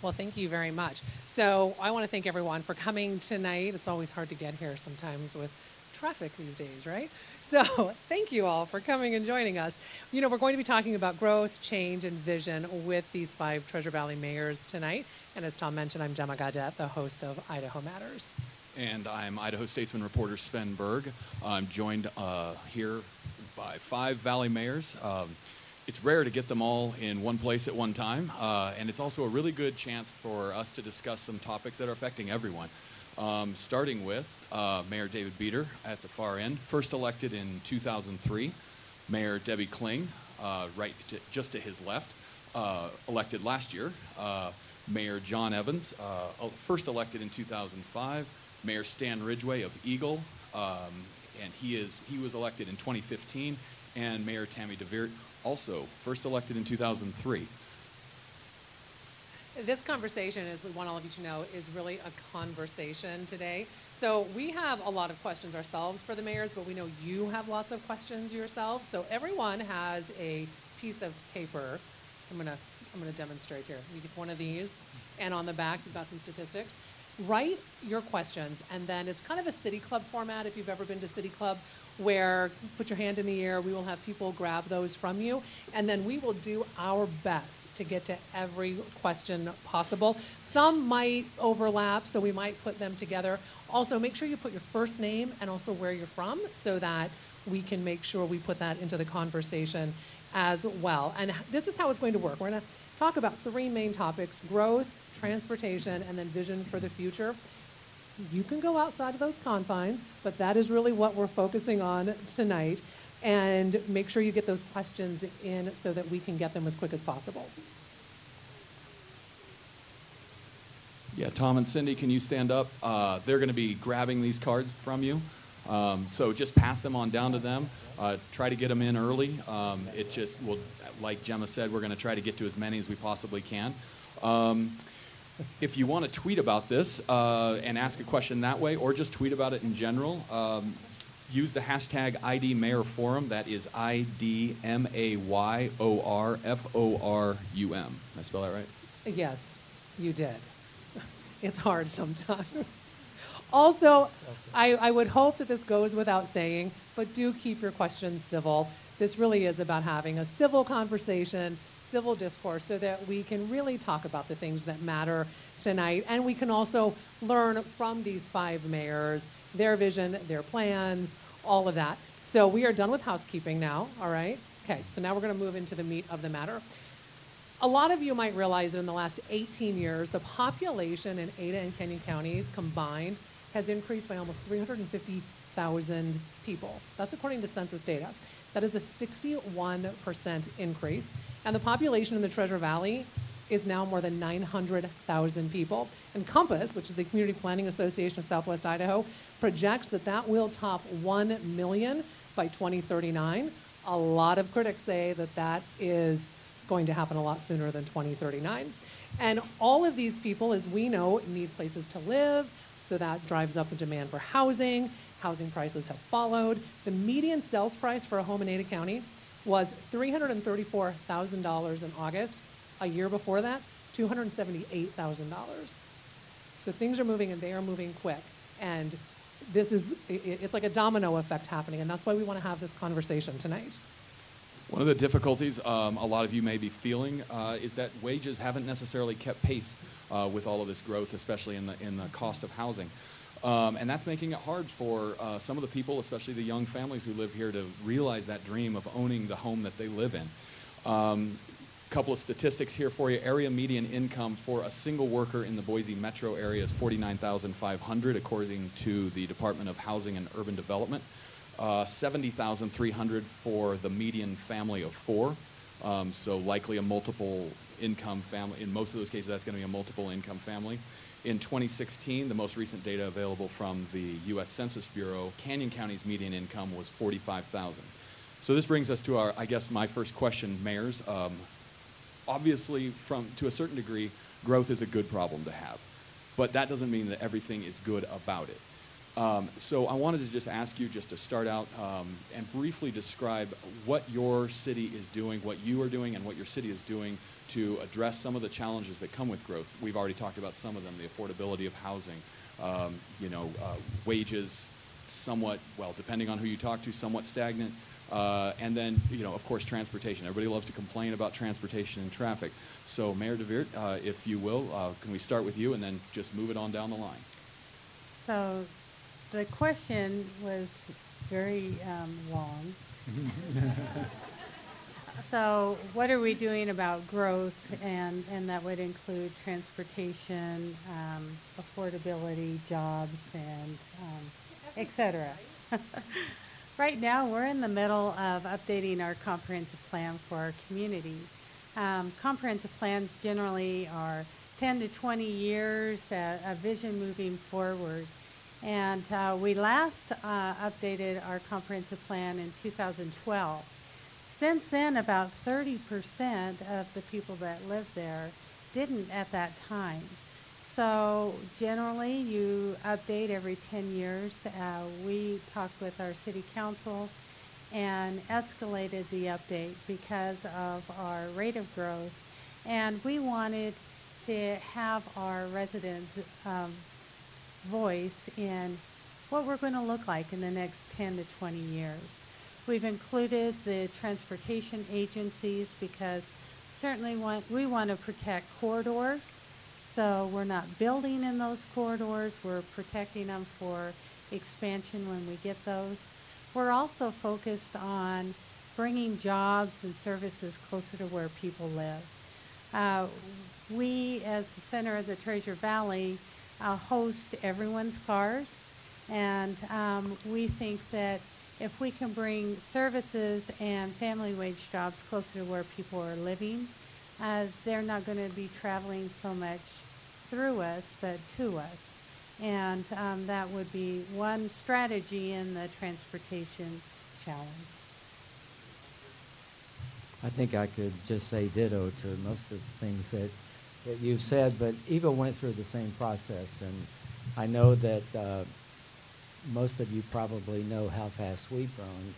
Well, thank you very much. So I want to thank everyone for coming tonight. It's always hard to get here sometimes with traffic these days, right? So thank you all for coming and joining us. You know, we're going to be talking about growth, change, and vision with these 5 Treasure Valley mayors tonight. And as Tom mentioned, I'm Gemma Gaudet, the host of Idaho Matters. And I'm Idaho Statesman reporter Sven Berg. I'm joined here by 5 Valley mayors. It's rare to get them all in one place at one time, and it's also a really good chance for us to discuss some topics that are affecting everyone. Starting with Mayor David Beater at the far end, first elected in 2003. Mayor Debbie Kling, just to his left, elected last year. Mayor John Evans, first elected in 2005. Mayor Stan Ridgway of Eagle, and he was elected in 2015. And Mayor Tammy DeVeert, also first elected in 2003. This conversation, as we want all of you to know, is really a conversation today. So we have a lot of questions ourselves for the mayors, but we know you have lots of questions yourselves. So everyone has a piece of paper. I'm gonna demonstrate here. You get one of these, and on the back you've got some statistics. Write your questions, and then it's kind of a City Club format if you've ever been to City Club, where put your hand in the air, we will have people grab those from you, and then we will do our best to get to every question possible. Some might overlap, so we might put them together. Also, make sure you put your first name and also where you're from so that we can make sure we put that into the conversation as well. And this is how it's going to work. We're going to talk about 3 main topics: growth, transportation, and then vision for the future. You can go outside of those confines, but that is really what we're focusing on tonight. And make sure you get those questions in so that we can get them as quick as possible. Yeah, Tom and Cindy, can you stand up? They're going to be grabbing these cards from you. So just pass them on down to them. Try to get them in early. Like Gemma said, we're going to try to get to as many as we possibly can. If you want to tweet about this and ask a question that way, or just tweet about it in general, use the hashtag IDMayorForum. That is IDMAYORFORUM. Did I spell that right? Yes, you did. It's hard sometimes. Also, I would hope that this goes without saying, but do keep your questions civil. This really is about having a civil conversation, civil discourse, so that we can really talk about the things that matter tonight. And we can also learn from these 5 mayors, their vision, their plans, all of that. So we are done with housekeeping now, all right? Okay, so now we're going to move into the meat of the matter. A lot of you might realize that in the last 18 years, the population in Ada and Canyon counties combined has increased by almost 350,000 people. That's according to census data. That is a 61% increase. And the population in the Treasure Valley is now more than 900,000 people. And Compass, which is the Community Planning Association of Southwest Idaho, projects that that will top 1 million by 2039. A lot of critics say that that is going to happen a lot sooner than 2039. And all of these people, as we know, need places to live, so that drives up the demand for housing. Housing prices have followed. The median sales price for a home in Ada County was $334,000 in August. A year before that, $278,000. So things are moving, and they are moving quick. And it's like a domino effect happening, and that's why we want to have this conversation tonight. One of the difficulties a lot of you may be feeling is that wages haven't necessarily kept pace with all of this growth, especially in the cost of housing. And that's making it hard for some of the people, especially the young families who live here, to realize that dream of owning the home that they live in. Couple of statistics here for you. Area median income for a single worker in the Boise metro area is $49,500, according to the Department of Housing and Urban Development. $70,300 for the median family of 4. So likely a multiple income family. In most of those cases, that's going to be a multiple income family. In 2016, the most recent data available from the U.S. Census Bureau, Canyon County's median income was $45,000. So this brings us to my first question, mayors. Obviously, to a certain degree, growth is a good problem to have, but that doesn't mean that everything is good about it. So I wanted to just ask you just to start out and briefly describe what your city is doing, what you are doing, and what your city is doing to address some of the challenges that come with growth. We've already talked about some of them, the affordability of housing, wages, somewhat, well, depending on who you talk to, somewhat stagnant. And then, of course, transportation. Everybody loves to complain about transportation and traffic. So, Mayor DeVeert, if you will, can we start with you and then just move it on down the line? So the question was very long. So what are we doing about growth? And that would include transportation, affordability, jobs, and et cetera. Right now, we're in the middle of updating our comprehensive plan for our community. Comprehensive plans generally are 10 to 20 years, a vision moving forward. And we last updated our comprehensive plan in 2012. Since then, about 30% of the people that live there didn't at that time. So generally, you update every 10 years. We talked with our city council and escalated the update because of our rate of growth. And we wanted to have our residents' voice in what we're going to look like in the next 10 to 20 years. We've included the transportation agencies because certainly we want to protect corridors. So we're not building in those corridors. We're protecting them for expansion when we get those. We're also focused on bringing jobs and services closer to where people live. We, as the center of the Treasure Valley, host everyone's cars. And we think that if we can bring services and family wage jobs closer to where people are living, they're not going to be traveling so much through us, but to us. And that would be one strategy in the transportation challenge. I think I could just say ditto to most of the things that you've said, but Eva went through the same process, and I know that most of you probably know how fast we've grown.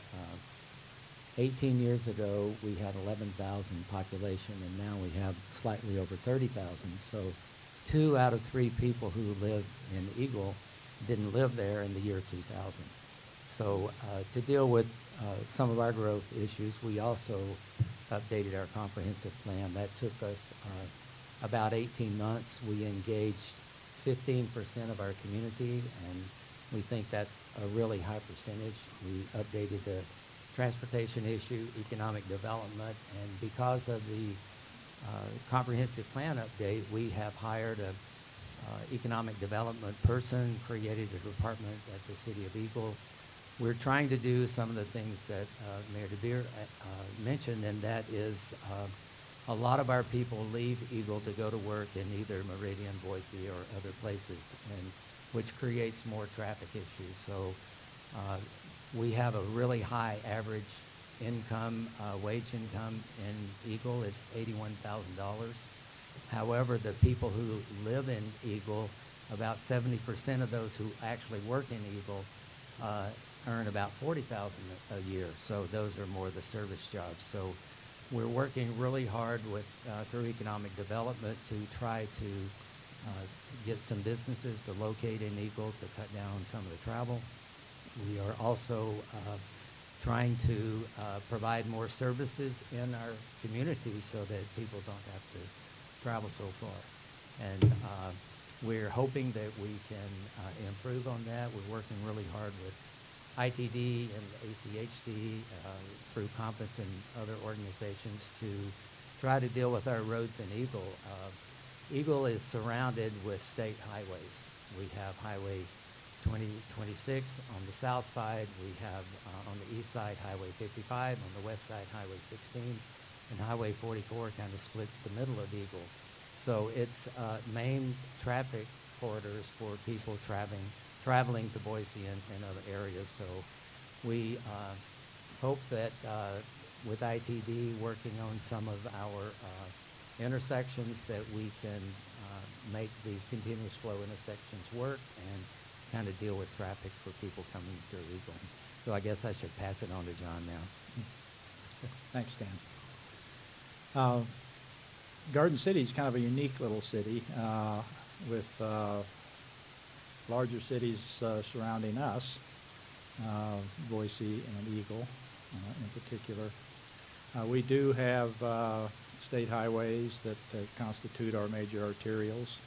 18 years ago, we had 11,000 population, and now we have slightly over 30,000. So 2 out of 3 people who live in Eagle didn't live there in the year 2000. So to deal with some of our growth issues, we also updated our comprehensive plan. That took us about 18 months. We engaged 15% of our community, and we think that's a really high percentage. We updated the transportation issue, economic development, and because of the comprehensive plan update, we have hired a economic development person, created a department at the City of Eagle. We're trying to do some of the things that Mayor DeVeert mentioned, and that is a lot of our people leave Eagle to go to work in either Meridian, Boise, or other places, and which creates more traffic issues. So we have a really high average income, wage income in Eagle. It's $81,000. However, the people who live in Eagle, about 70% of those who actually work in Eagle earn about $40,000 a year. So those are more the service jobs. So we're working really hard with through economic development to try to get some businesses to locate in Eagle to cut down on some of the travel. We are also trying to provide more services in our community so that people don't have to travel so far. And we're hoping that we can improve on that. We're working really hard with ITD and ACHD through Compass and other organizations to try to deal with our roads in Eagle. Eagle is surrounded with state highways. We have Highway 2026 on the south side. We have on the east side Highway 55, on the west side Highway 16, and Highway 44 kind of splits the middle of Eagle. So it's main traffic corridors for people traveling to Boise and other areas. So we hope that with ITD working on some of our intersections that we can make these continuous flow intersections work and kind of deal with traffic for people coming through Eagle. So I guess I should pass it on to John now. Thanks, Dan. Garden City is kind of a unique little city with larger cities surrounding us, Boise and Eagle in particular. We do have state highways that constitute our major arterials.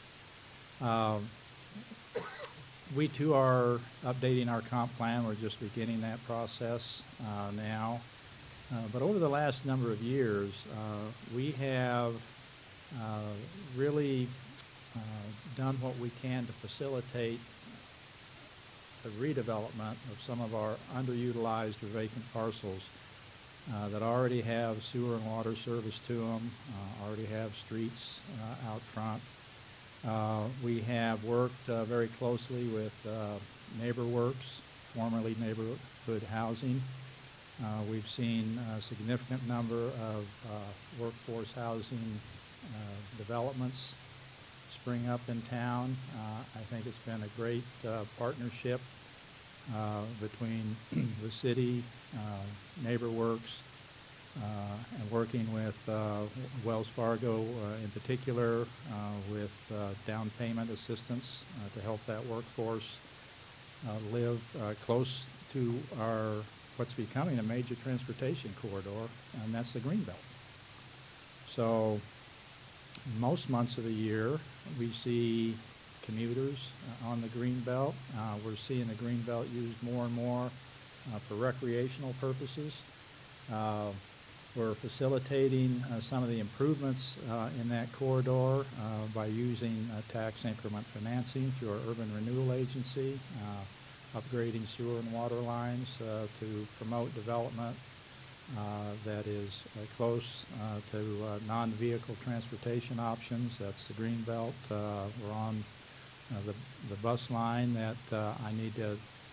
We too are updating our comp plan. We're just beginning that process now. But over the last number of years, we have really done what we can to facilitate the redevelopment of some of our underutilized or vacant parcels that already have sewer and water service to them, already have streets out front. We have worked very closely with NeighborWorks, formerly Neighborhood Housing. We've seen a significant number of workforce housing developments spring up in town. I think it's been a great partnership between the city, NeighborWorks, and working with Wells Fargo in particular with down payment assistance to help that workforce live close to what's becoming a major transportation corridor, and that's the Greenbelt. So most months of the year, we see commuters on the Greenbelt. We're seeing the Greenbelt used more and more for recreational purposes. We're facilitating some of the improvements in that corridor by using tax increment financing through our Urban Renewal Agency, upgrading sewer and water lines to promote development that is close to non-vehicle transportation options. That's the Greenbelt. We're on the bus line that I need to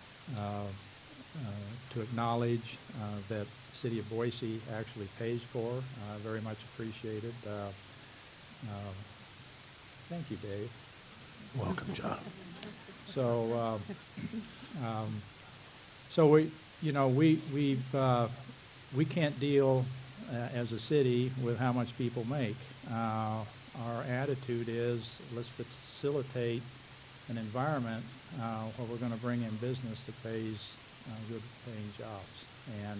acknowledge that City of Boise actually pays for. Very much appreciated. Thank you, Dave. Welcome, John. So, we can't deal as a city with how much people make. Our attitude is let's facilitate an environment where we're going to bring in business that pays good paying jobs. And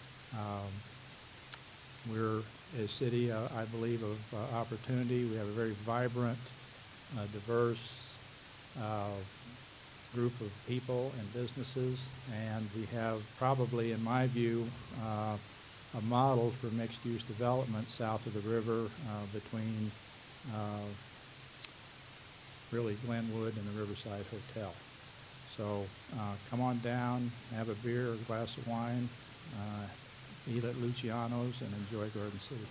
we're a city, I believe, of opportunity. We have a very vibrant, diverse group of people and businesses, and we have probably, in my view, a model for mixed-use development south of the river between really Glenwood and the Riverside Hotel. So come on down, have a beer or a glass of wine, eat at Luciano's, and enjoy Garden City.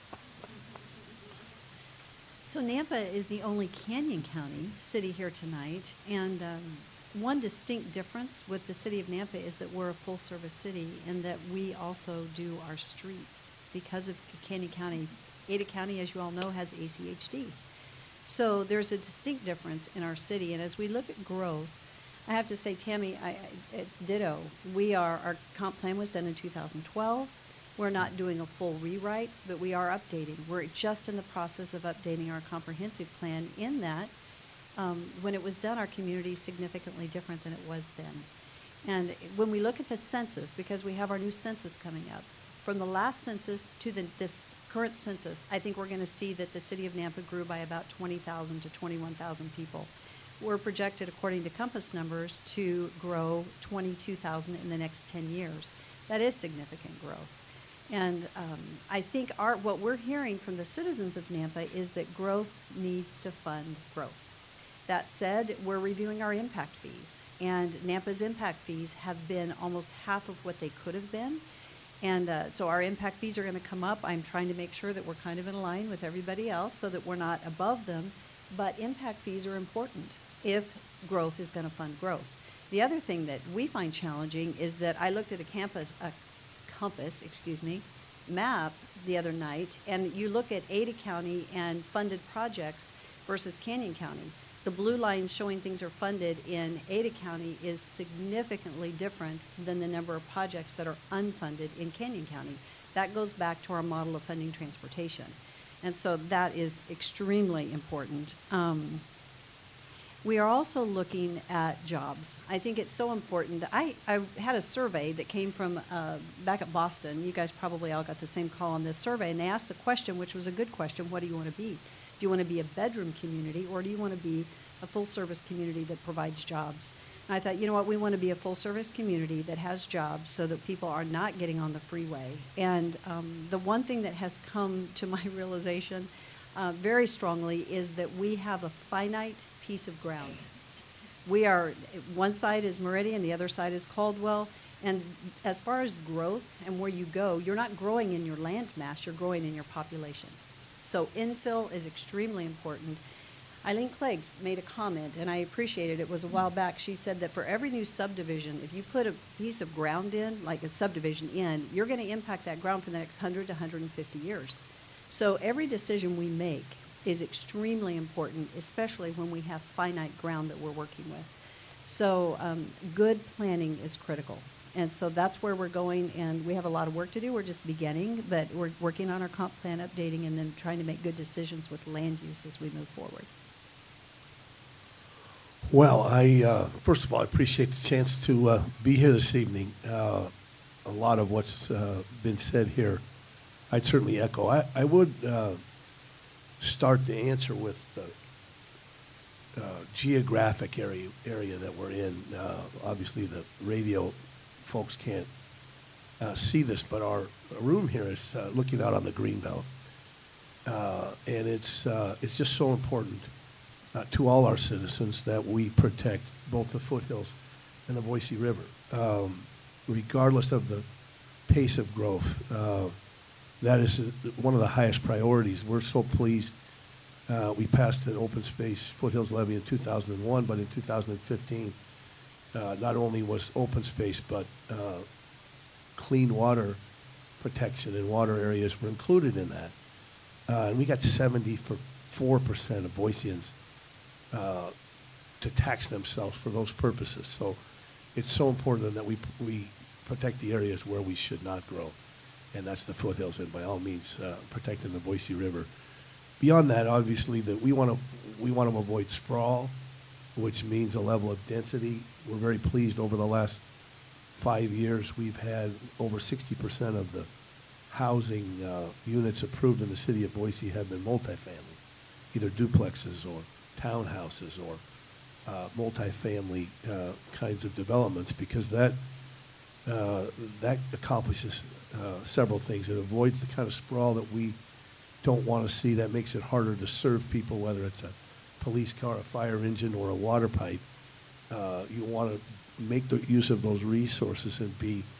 So Nampa is the only Canyon County city here tonight, and one distinct difference with the city of Nampa is that we're a full-service city and that we also do our streets because of Canyon County. Ada County, as you all know, has ACHD. So there's a distinct difference in our city, and as we look at growth, I have to say, Tammy, it's ditto. Our comp plan was done in 2012. We're not doing a full rewrite, but we are updating. We're just in the process of updating our comprehensive plan in that when it was done, our community is significantly different than it was then. And when we look at the census, because we have our new census coming up, from the last census to this current census, I think we're going to see that the city of Nampa grew by about 20,000 to 21,000 people. We're projected, according to Compass numbers, to grow 22,000 in the next 10 years. That is significant growth. And I think what we're hearing from the citizens of Nampa is that growth needs to fund growth. That said, we're reviewing our impact fees, and Nampa's impact fees have been almost half of what they could have been. And so our impact fees are going to come up. I'm trying to make sure that we're kind of in line with everybody else so that we're not above them. But impact fees are important if growth is going to fund growth. The other thing that we find challenging is that I looked at a Compass map the other night, and you look at Ada County and funded projects versus Canyon County. The blue lines showing things are funded in Ada County is significantly different than the number of projects that are unfunded in Canyon County. That goes back to our model of funding transportation. And so that is extremely important. We are also looking at jobs. I think it's so important that I had a survey that came from back at Boston. You guys probably all got the same call on this survey, and they asked the question, which was a good question: what do you want to be? Do you want to be a bedroom community, or do you want to be a full-service community that provides jobs? And I thought, you know what, we want to be a full-service community that has jobs so that people are not getting on the freeway. And the one thing that has come to my realization very strongly is that we have a finite piece of ground. We are, one side is Meridian, the other side is Caldwell, and as far as growth and where you go, you're not growing in your land mass, you're growing in your population. So infill is extremely important. Eileen Cleggs made a comment, and I appreciated it. It was a while back. She said that for every new subdivision, if you put a piece of ground in, like a subdivision in, you're going to impact that ground for the next 100 to 150 years. So every decision we make is extremely important, especially when we have finite ground that we're working with. So good planning is critical. And so that's where we're going, and we have a lot of work to do. We're just beginning, but we're working on our comp plan updating and then trying to make good decisions with land use as we move forward. Well, I first of all, I appreciate the chance to be here this evening. A lot of what's been said here, I'd certainly echo. I would start the answer with the geographic area that we're in. Obviously, the radio folks can't see this, but our room here is looking out on the Greenbelt, and it's just so important to all our citizens that we protect both the foothills and the Boise River, regardless of the pace of growth. That is one of the highest priorities. We're so pleased. We passed an open space foothills levy in 2001, but in 2015, not only was open space, but clean water protection and water areas were included in that. And we got 74% of Boiseans to tax themselves for those purposes. So it's so important that we protect the areas where we should not grow. And that's the foothills, and by all means, protecting the Boise River. Beyond that, obviously, that we want to avoid sprawl, which means a level of density. We're very pleased over the last 5 years. We've had over 60% of the housing units approved in the city of Boise have been multifamily, either duplexes or townhouses or multifamily kinds of developments, because that accomplishes several things. It avoids the kind of sprawl that we don't want to see. That makes it harder to serve people, whether it's a police car, a fire engine, or a water pipe. You want to make the use of those resources and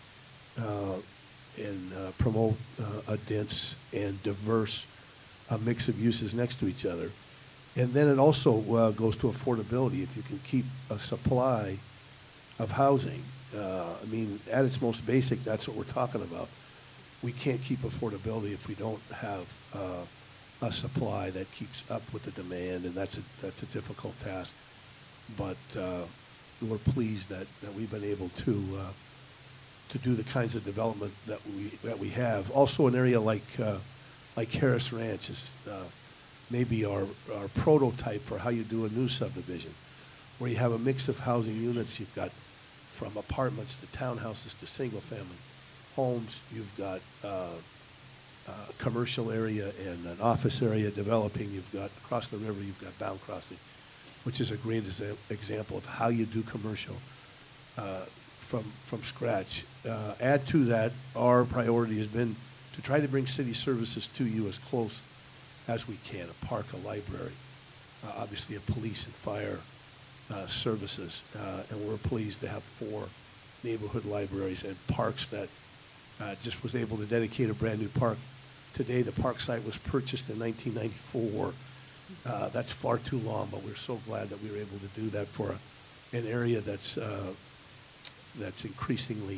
promote a dense and diverse mix of uses next to each other. And then it also goes to affordability. If you can keep a supply of housing, I mean, at its most basic, that's what we're talking about. We can't keep affordability if we don't have a supply that keeps up with the demand, and that's a difficult task. But we're pleased that we've been able to do the kinds of development that we have. Also, an area like Harris Ranch is maybe our prototype for how you do a new subdivision, where you have a mix of housing units. You've got from apartments to townhouses to single-family homes. You've got a commercial area and an office area developing. You've got across the river, you've got Bound Crossing, which is a great example of how you do commercial from scratch. Add to that, our priority has been to try to bring city services to you as close as we can: a park, a library, obviously a police and fire services, and we're pleased to have 4 neighborhood libraries and parks that just was able to dedicate a brand new park. Today, the park site was purchased in 1994. That's far too long, but we're so glad that we were able to do that for an area that's increasingly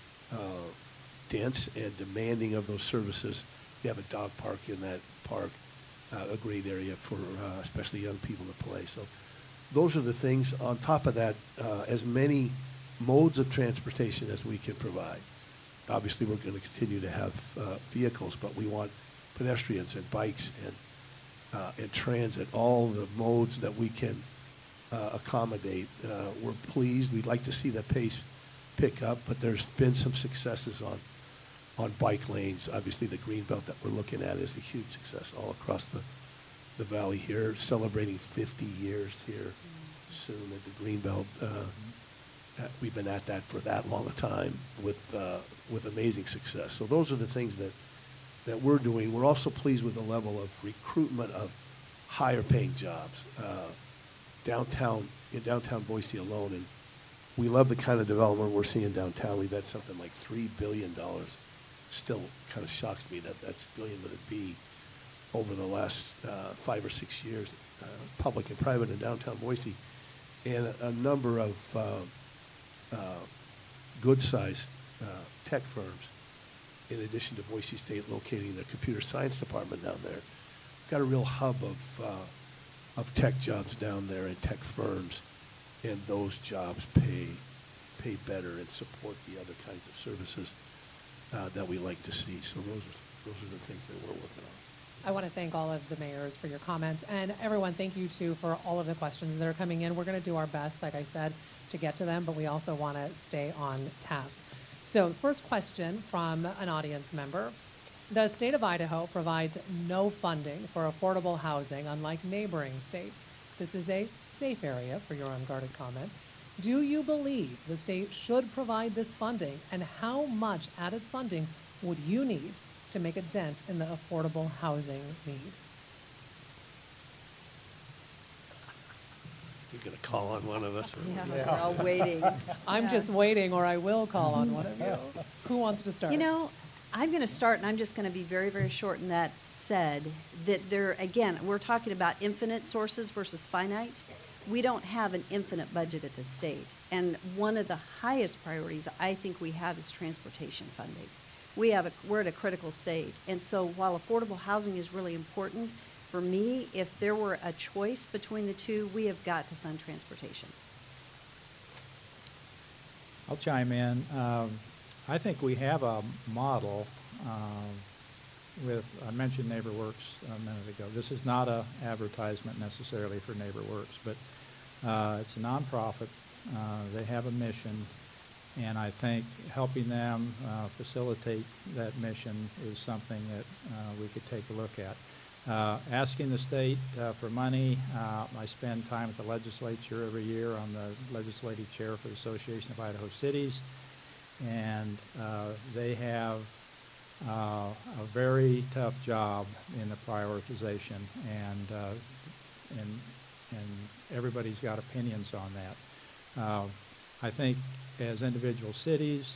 dense and demanding of those services. You have a dog park in that park, a great area for especially young people to play. So those are the things. On top of that, as many modes of transportation as we can provide. Obviously, we're going to continue to have vehicles, but we want pedestrians and bikes and transit, all the modes that we can accommodate. We're pleased. We'd like to see the pace pick up, but there's been some successes on bike lanes. Obviously, the greenbelt that we're looking at is a huge success all across the valley here, celebrating 50 years here soon at the greenbelt. We've been at that for that long a time with amazing success. So those are the things that we're doing. We're also pleased with the level of recruitment of higher paying jobs in downtown Boise alone. And we love the kind of development we're seeing downtown. We've had something like $3 billion. Still kind of shocks me that that's billion with a B over the last 5 or 6 years, public and private in downtown Boise, and a number of good-sized tech firms, in addition to Boise State locating their computer science department down there. We've got a real hub of tech jobs down there and tech firms, and those jobs pay better and support the other kinds of services that we like to see. So those are the things that we're working on. I want to thank all of the mayors for your comments, and everyone, thank you too for all of the questions that are coming in. We're going to do our best, like I said, to get to them, but we also want to stay on task. So first question from an audience member. The state of Idaho provides no funding for affordable housing, unlike neighboring states. This is a safe area for your unguarded comments. Do you believe the state should provide this funding, and how much added funding would you need to make a dent in the affordable housing need? You're going to call on one of us? Yeah, we're all waiting. I'm Yeah. just waiting, or I will call on one of you. Who wants to start? You know, I'm going to start, and I'm just going to be very, very short in that said, that there, again, we're talking about infinite sources versus finite. We don't have an infinite budget at the state. And one of the highest priorities I think we have is transportation funding. We're at a critical state. And so while affordable housing is really important, for me, if there were a choice between the two, we have got to fund transportation. I'll chime in. I think we have a model I mentioned NeighborWorks a minute ago. This is not an advertisement necessarily for NeighborWorks, but it's a nonprofit. They have a mission, and I think helping them facilitate that mission is something that we could take a look at. Asking the state for money, I spend time at the legislature every year. I'm the legislative chair for the Association of Idaho Cities, and they have a very tough job in the prioritization, and everybody's got opinions on that. I think as individual cities,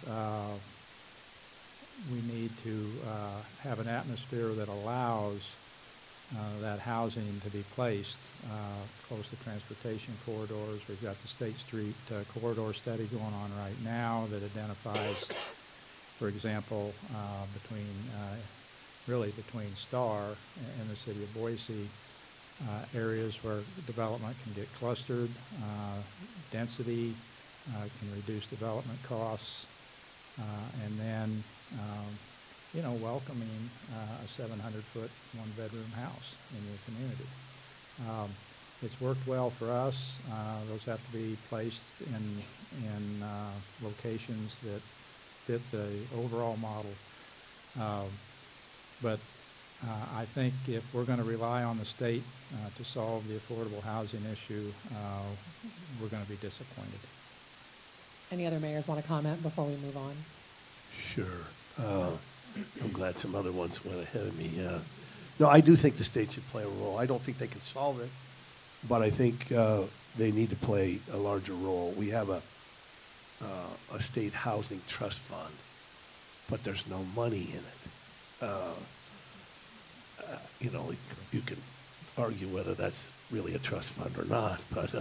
we need to have an atmosphere that allows that housing to be placed close to transportation corridors. We've got the State Street corridor study going on right now that identifies, for example, between Star and the city of Boise, areas where development can get clustered, density can reduce development costs, and then welcoming a 700-foot, one-bedroom house in your community. It's worked well for us. Those have to be placed in locations that fit the overall model. But I think if we're going to rely on the state to solve the affordable housing issue, we're going to be disappointed. Any other mayors want to comment before we move on? Sure. I'm glad some other ones went ahead of me. No, I do think the state should play a role. I don't think they can solve it, but I think they need to play a larger role. We have a state housing trust fund, but there's no money in it. You can argue whether that's really a trust fund or not, but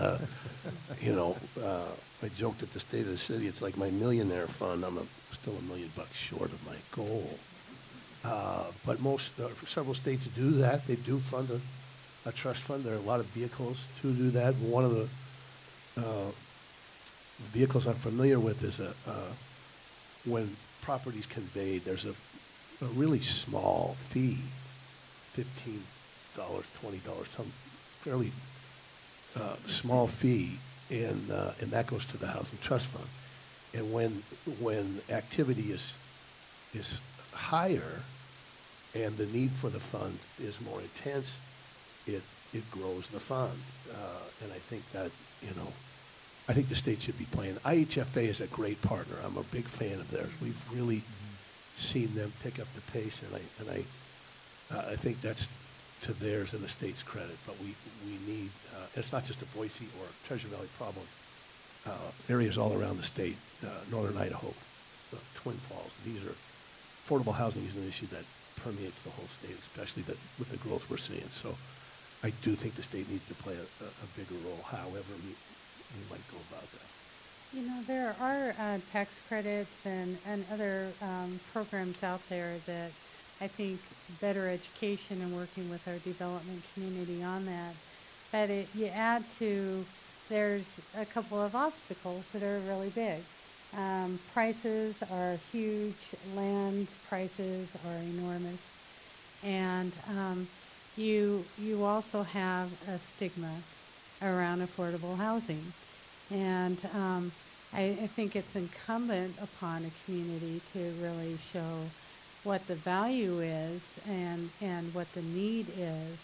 I joked at the state of the city, it's like my millionaire fund. I'm still $1 million short of my goal. But several states do that. They do fund a trust fund. There are a lot of vehicles to do that. One of the vehicles I'm familiar with is when property's conveyed, there's a really small fee $15, $20, some fairly small fee, and that goes to the Housing Trust Fund. And when activity is higher and the need for the fund is more intense, it grows the fund. And I think that, I think the state should be playing. IHFA is a great partner. I'm a big fan of theirs. We've really seen them pick up the pace, and I think that's to theirs and the state's credit. But we need, it's not just a Boise or Treasure Valley problem. Areas all around the state, northern Idaho, Twin Falls, these are, affordable housing is an issue that permeates the whole state, especially with the growth we're seeing. So I do think the state needs to play a bigger role, however we might go about that. There are tax credits and other programs out there that I think better education and working with our development community on that. But you add to, there's a couple of obstacles that are really big. Prices are huge, land prices are enormous, and you also have a stigma around affordable housing. And I think it's incumbent upon a community to really show what the value is and what the need is,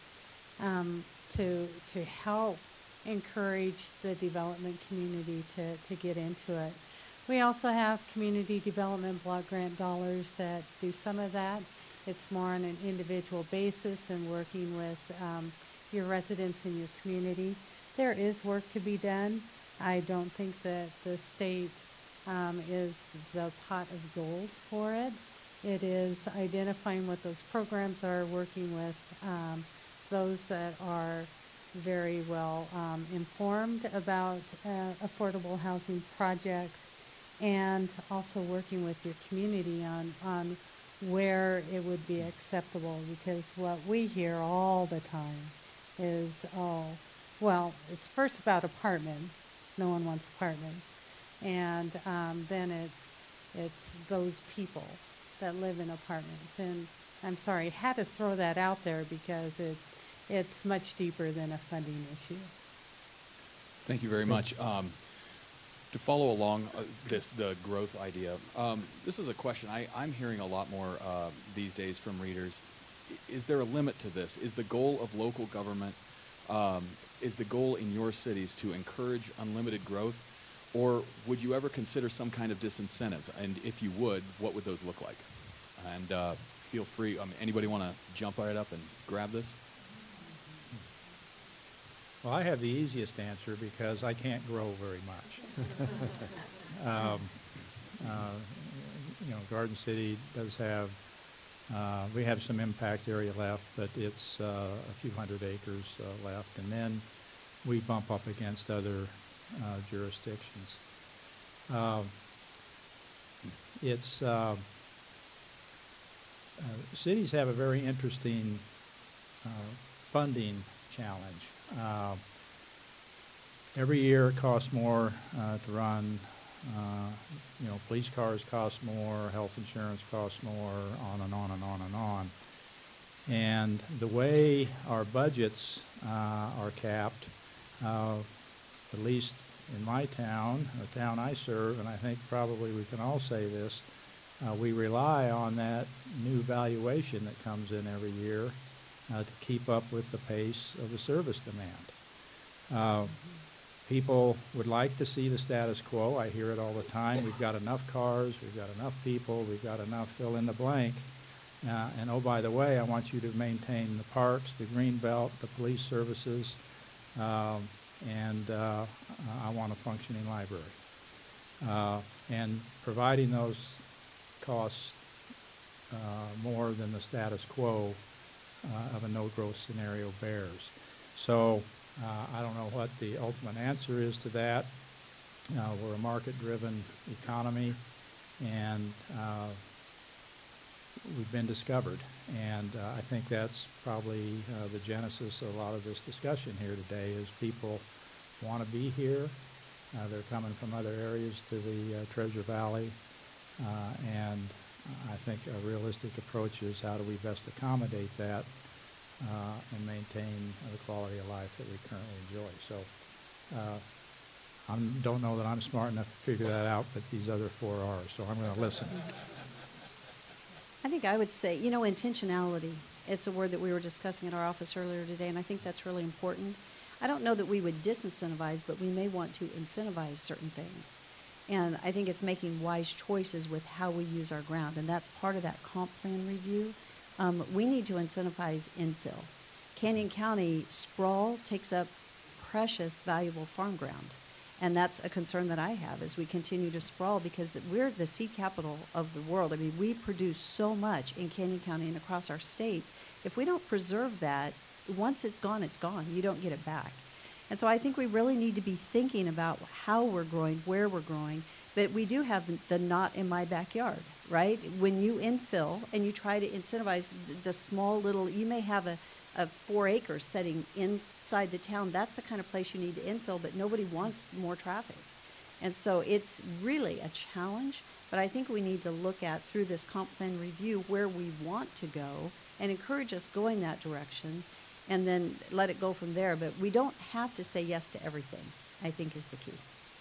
to help encourage the development community to get into it. We also have community development block grant dollars that do some of that. It's more on an individual basis and working with your residents in your community. There is work to be done. I don't think that the state is the pot of gold for it. It is identifying what those programs are, working with those that are very well informed about affordable housing projects, and also working with your community on where it would be acceptable, because what we hear all the time is, it's first about apartments. No one wants apartments. And then it's those people that live in apartments. And I'm sorry, I had to throw that out there because it's much deeper than a funding issue. Thank you very much. To follow along the growth idea, this is a question I'm hearing a lot more these days from readers. Is there a limit to this? Is the goal of local government, is the goal in your cities to encourage unlimited growth, or would you ever consider some kind of disincentive? And if you would, what would those look like? And feel free, anybody want to jump right up and grab this? Well, I have the easiest answer because I can't grow very much. Garden City does have, we have some impact area left, but it's a few hundred acres left, and then we bump up against other jurisdictions. Cities have a very interesting funding challenge. Every year it costs more to run. Police cars cost more, health insurance costs more, on and on and on and on. And the way our budgets are capped, at least in my town, the town I serve, and I think probably we can all say this, we rely on that new valuation that comes in every year to keep up with the pace of the service demand. People would like to see the status quo. I hear it all the time. We've got enough cars, we've got enough people, we've got enough fill in the blank. And oh, by the way, I want you to maintain the parks, the green belt, the police services, and I want a functioning library. And providing those costs more than the status quo of a no-growth scenario bears. So I don't know what the ultimate answer is to that. We're a market-driven economy, and we've been discovered. And I think that's probably the genesis of a lot of this discussion here today, is people want to be here. They're coming from other areas to the Treasure Valley. And I think a realistic approach is how do we best accommodate that and maintain the quality of life that we currently enjoy. So I don't know that I'm smart enough to figure that out, but these other four are, so I'm going to listen. I think I would say, intentionality. It's a word that we were discussing at our office earlier today, and I think that's really important. I don't know that we would disincentivize, but we may want to incentivize certain things. And I think it's making wise choices with how we use our ground, and that's part of that comp plan review. We need to incentivize infill. Canyon County sprawl takes up precious, valuable farm ground. And that's a concern that I have as we continue to sprawl, because we're the seed capital of the world. I mean, we produce so much in Canyon County and across our state. If we don't preserve that, once it's gone, it's gone. You don't get it back. And so I think we really need to be thinking about how we're growing, where we're growing, but we do have the not in my backyard, right? When you infill and you try to incentivize the small little, you may have a 4 acres setting inside the town. That's the kind of place you need to infill, but nobody wants more traffic. And so it's really a challenge, but I think we need to look at, through this comp plan review, where we want to go and encourage us going that direction, and then let it go from there. But we don't have to say yes to everything, I think, is the key.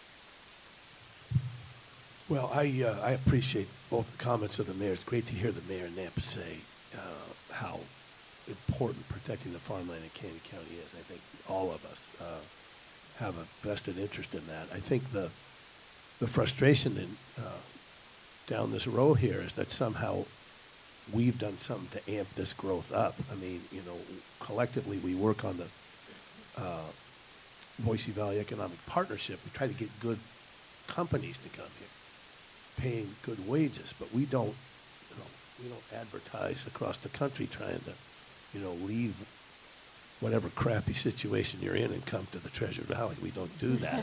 Well, I appreciate both the comments of the mayor. It's great to hear the mayor of Nampa say how important protecting the farmland in Canyon County is. I think all of us have a vested interest in that. I think the frustration down this road here is that somehow we've done something to amp this growth up. I mean, collectively we work on the Boise Valley Economic Partnership. We try to get good companies to come here, paying good wages, but we don't advertise across the country trying to, leave whatever crappy situation you're in and come to the Treasure Valley. We don't do that.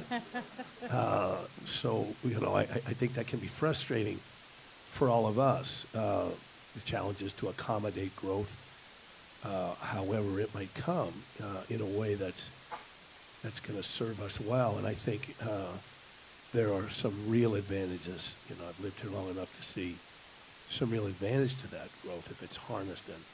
So, I think that can be frustrating for all of us. The challenge is to accommodate growth, however it might come, in a way that's going to serve us well. And I think there are some real advantages. I've lived here long enough to see some real advantage to that growth if it's harnessed and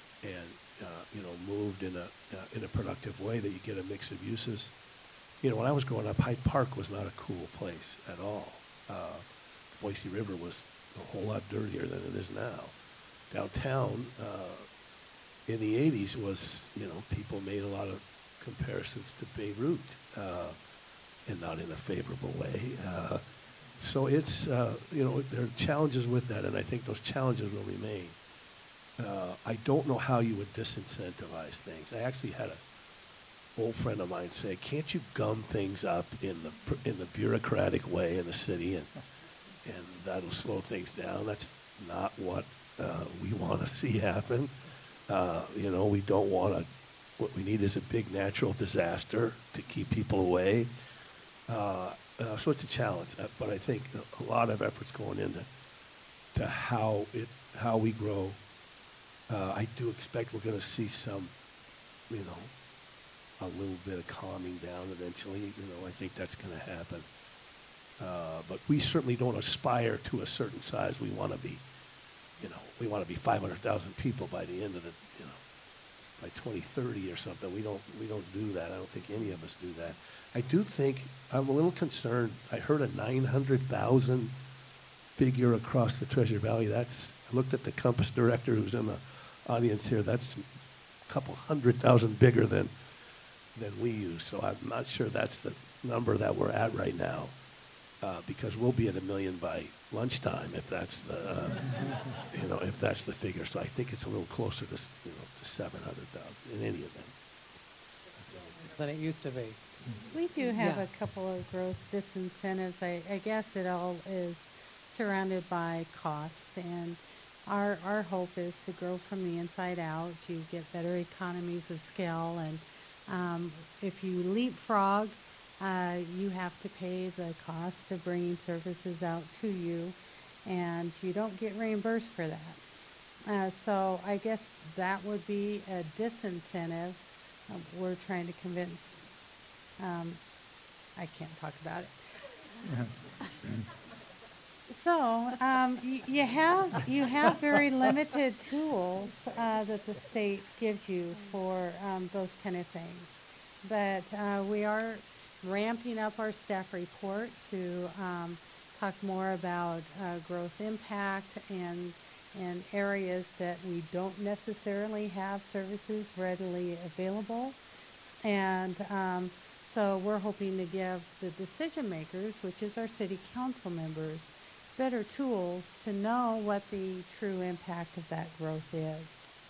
moved in a productive way, that you get a mix of uses. When I was growing up, Hyde Park was not a cool place at all. Boise River was a whole lot dirtier than it is now. Downtown in the 80s was, people made a lot of comparisons to Beirut, and not in a favorable way. So it's, there are challenges with that, and I think those challenges will remain. I don't know how you would disincentivize things. I actually had an old friend of mine say, "Can't you gum things up in the bureaucratic way in the city, and that'll slow things down?" That's not what we want to see happen. We don't want to. What we need is a big natural disaster to keep people away. So it's a challenge, but I think a lot of effort's going into how we grow. I do expect we're going to see some, a little bit of calming down eventually. I think that's going to happen. But we certainly don't aspire to a certain size. We want to be, we want to be 500,000 people by the end of the, by 2030 or something. We don't do that. I don't think any of us do that. I do think, I'm a little concerned. I heard a 900,000 figure across the Treasure Valley. I looked at the Compass director who's in the audience here. That's a couple 100,000 bigger than we use. So I'm not sure that's the number that we're at right now, because we'll be at 1 million by lunchtime if that's the, if that's the figure. So I think it's a little closer to 700,000 in any event. Than it used to be. We do have Yeah. a couple of growth disincentives. I guess it all is surrounded by cost, and our hope is to grow from the inside out. You get better economies of scale, and if you leapfrog, you have to pay the cost of bringing services out to you, and you don't get reimbursed for that. So I guess that would be a disincentive. We're trying to convince, I can't talk about it. You have very limited tools that the state gives you for those kind of things. But we are ramping up our staff report to talk more about growth impact and areas that we don't necessarily have services readily available. And so we're hoping to give the decision makers, which is our city council members, better tools to know what the true impact of that growth is.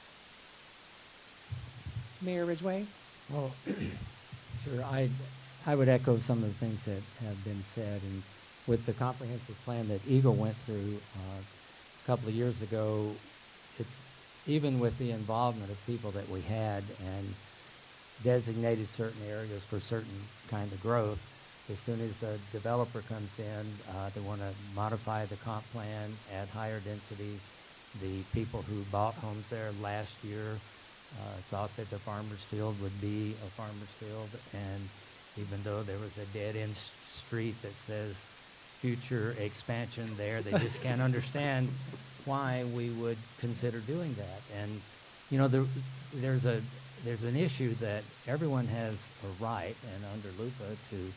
Mayor Ridgway? Well, sure. I would echo some of the things that have been said. And with the comprehensive plan that Eagle went through a couple of years ago, it's even with the involvement of people that we had and designated certain areas for certain kind of growth. As soon as a developer comes in, they want to modify the comp plan, add higher density. The people who bought homes there last year thought that the farmer's field would be a farmer's field, and even though there was a dead-end street that says future expansion there, they just can't understand why we would consider doing that. And you know, there's an issue that everyone has a right, and under LUPA, to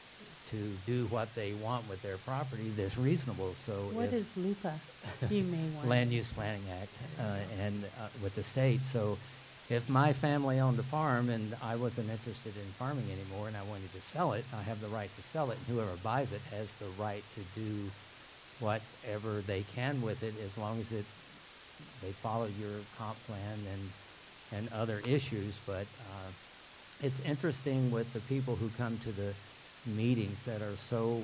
do what they want with their property that's reasonable. So what is LUPA? You may want Land Use Planning Act, and with the state. So if my family owned a farm and I wasn't interested in farming anymore and I wanted to sell it, I have the right to sell it, and whoever buys it has the right to do whatever they can with it, as long as they follow your comp plan and other issues. But it's interesting with the people who come to the meetings that are so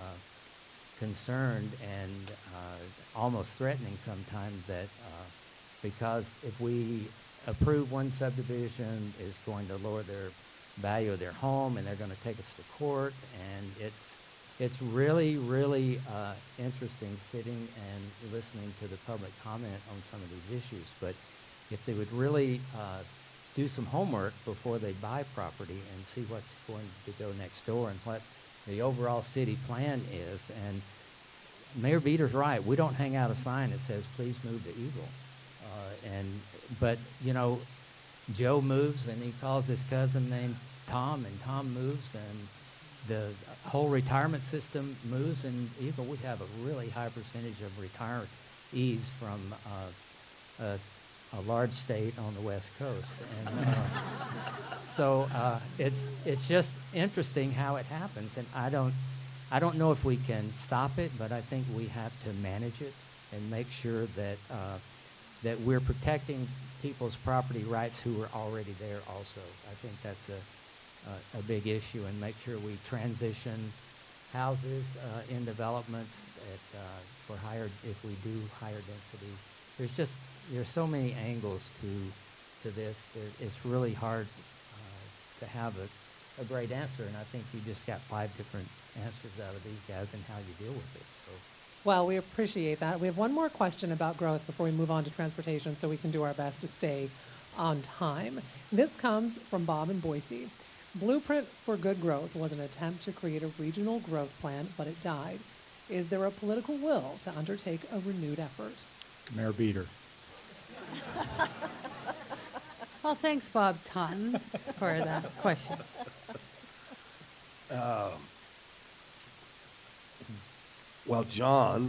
concerned and almost threatening sometimes, that because if we approve one subdivision, is going to lower their value of their home, and they're going to take us to court. And it's really, really interesting sitting and listening to the public comment on some of these issues. But if they would really do some homework before they buy property and see what's going to go next door and what the overall city plan is. And Mayor Beater's right. We don't hang out a sign that says, please move to Eagle. But, you know, Joe moves and he calls his cousin named Tom, and Tom moves, and the whole retirement system moves. In Eagle, we have a really high percentage of retirees from a large state on the West Coast. And so it's just interesting how it happens. And I don't know if we can stop it, but I think we have to manage it and make sure that that we're protecting people's property rights who are already there also. I think that's a big issue, and make sure we transition houses in developments for higher, if we do higher density. There's so many angles to this. It's really hard to have a great answer, and I think you just got 5 different answers out of these guys and how you deal with it. So. Well, we appreciate that. We have one more question about growth before we move on to transportation, so we can do our best to stay on time. This comes from Bob in Boise. Blueprint for Good Growth was an attempt to create a regional growth plan, but it died. Is there a political will to undertake a renewed effort? Mayor Beater. Well, thanks, Bob Totten, for that question. Well, John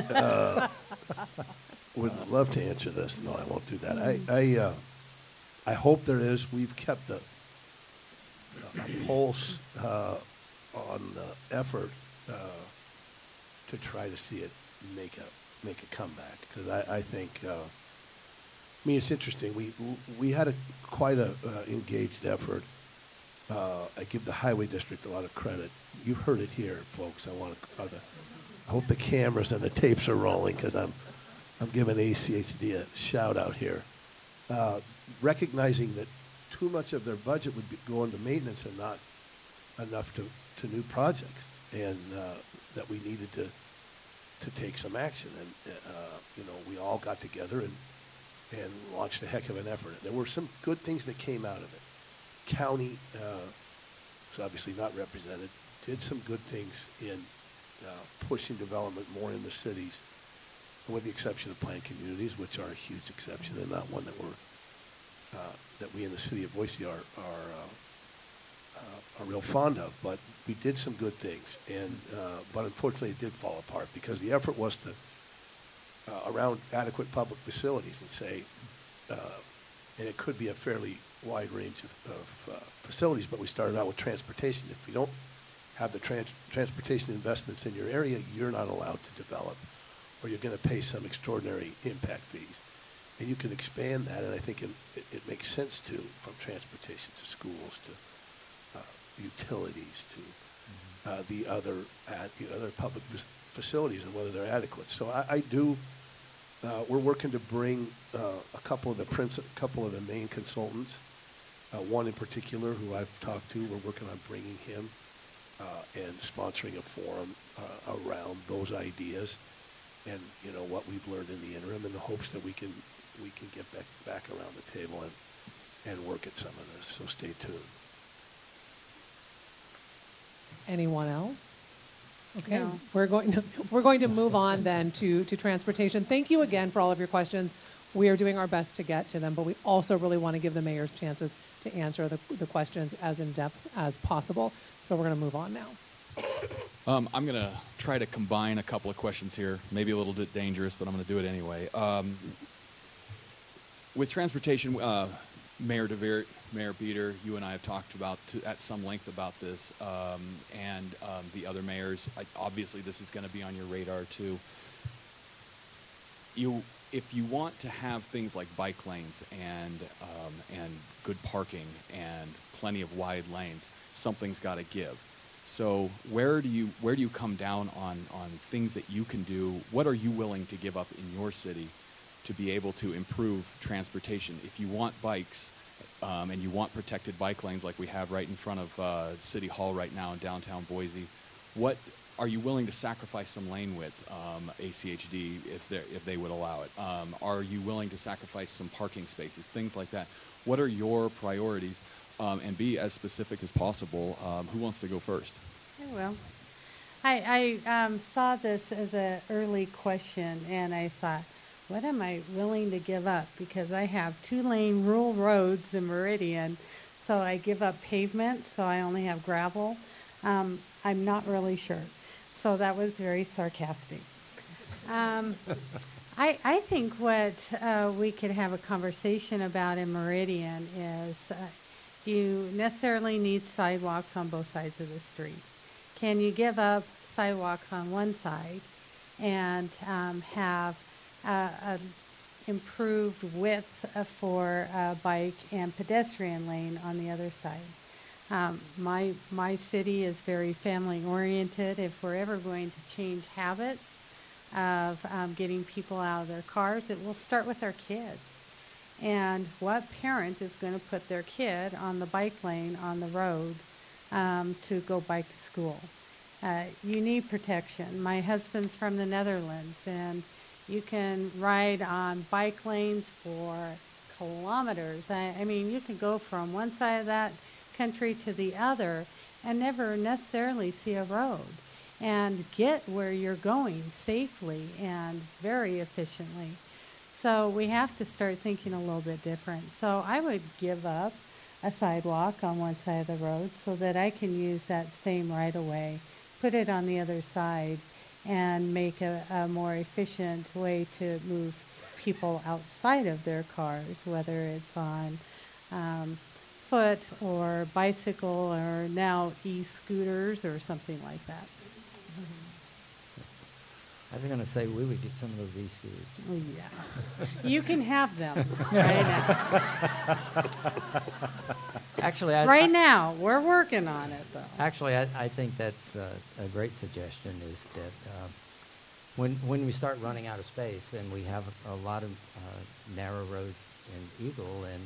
would love to answer this. No, I won't do that. I hope there is. We've kept a pulse on the effort to try to see it make a comeback, because I think. I mean, it's interesting. We had quite a engaged effort. I give the highway district a lot of credit. You heard it here, folks. I hope the cameras and the tapes are rolling, because I'm giving ACHD a shout out here. Recognizing that too much of their budget would be going to maintenance and not enough to new projects, and that we needed to take some action. And we all got together and launched a heck of an effort. There were some good things that came out of it. County was obviously not represented, did some good things in pushing development more in the cities, with the exception of planned communities, which are a huge exception and not one that we in the city of Boise are real fond of. But we did some good things, but unfortunately it did fall apart because the effort was to around adequate public facilities and say, and it could be a fairly wide range of facilities, but we started out with transportation. If you don't have the transportation investments in your area, you're not allowed to develop, or you're going to pay some extraordinary impact fees. And you can expand that, and I think it makes sense to, from transportation to schools to utilities to the other public facilities and whether they're adequate. So I do. We're working to bring a couple of the main consultants. One in particular who I've talked to. We're working on bringing him and sponsoring a forum around those ideas, and what we've learned in the interim, in the hopes that we can get back around the table and work at some of this. So stay tuned. Anyone else? Okay, No. we're going to move on then to transportation. Thank you again for all of your questions. We are doing our best to get to them, but we also really want to give the mayors chances to answer the questions as in depth as possible. So we're going to move on now. I'm going to try to combine a couple of questions here. Maybe a little bit dangerous, but I'm going to do it anyway. With transportation, Mayor DeVere, Mayor Beater, you and I have talked about at some length about this, and the other mayors. Obviously, this is going to be on your radar too. If you want to have things like bike lanes and good parking and plenty of wide lanes, something's got to give. So where do you come down on things that you can do? What are you willing to give up in your city to be able to improve transportation? If you want bikes and you want protected bike lanes like we have right in front of City Hall right now in downtown Boise, what are you willing to sacrifice some lane width, ACHD, if they would allow it? Are you willing to sacrifice some parking spaces, things like that? What are your priorities? And be as specific as possible. Who wants to go first? I will. I saw this as an early question, and I thought, what am I willing to give up? Because I have 2-lane rural roads in Meridian, so I give up pavement, so I only have gravel. I'm not really sure. So that was very sarcastic. I think what we could have a conversation about in Meridian is, do you necessarily need sidewalks on both sides of the street? Can you give up sidewalks on one side and have an improved width for bike and pedestrian lane on the other side? My city is very family oriented. If we're ever going to change habits of getting people out of their cars, it will start with our kids. And what parent is going to put their kid on the bike lane on the road to go bike to school? You need protection. My husband's from the Netherlands, and you can ride on bike lanes for kilometers. I mean, you can go from one side of that country to the other and never necessarily see a road and get where you're going safely and very efficiently. So we have to start thinking a little bit different. So I would give up a sidewalk on one side of the road so that I can use that same right-of-way, put it on the other side, and make a more efficient way to move people outside of their cars, whether it's on foot or bicycle or now e-scooters or something like that. I was going to say we would get some of those e-scooters. Oh, yeah. You can have them right now. Actually, Right now. We're working on it, though. Actually, I think that's a great suggestion, is that when we start running out of space, and we have a lot of narrow roads in Eagle, and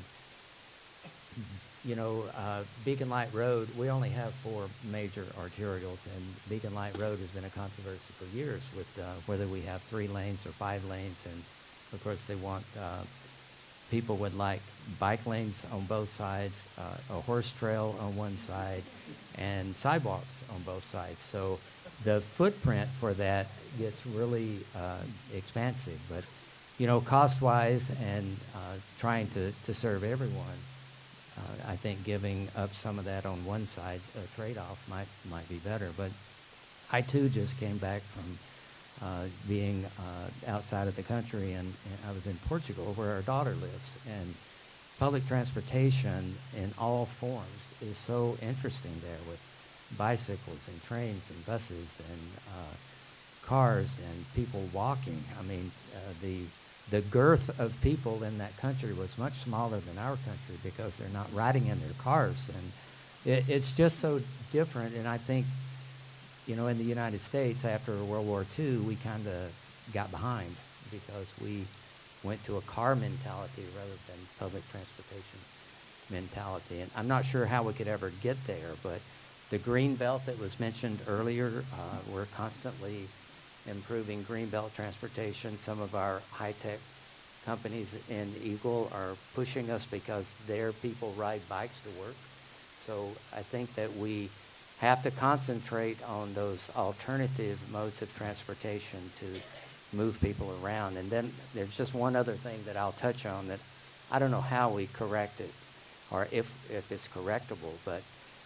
Beacon Light Road, we only have 4 major arterials, and Beacon Light Road has been a controversy for years with whether we have 3 lanes or 5 lanes, and of course they want, people would like bike lanes on both sides, a horse trail on one side, and sidewalks on both sides. So the footprint for that gets really expansive. But, cost-wise and trying to serve everyone, I think giving up some of that on one side, a trade-off might be better. But I, too, just came back from being outside of the country, and I was in Portugal where our daughter lives. And public transportation in all forms is so interesting there, with bicycles and trains and buses and cars and people walking. I mean, the girth of people in that country was much smaller than our country because they're not riding in their cars. And it's just so different. And I think, in the United States after World War II, we kind of got behind because we went to a car mentality rather than public transportation mentality. And I'm not sure how we could ever get there, but the green belt that was mentioned earlier, we're constantly improving green belt transportation. Some of our high-tech companies in Eagle are pushing us because their people ride bikes to work. So I think that we have to concentrate on those alternative modes of transportation to move people around. And then there's just one other thing that I'll touch on that I don't know how we correct it or if it's correctable, but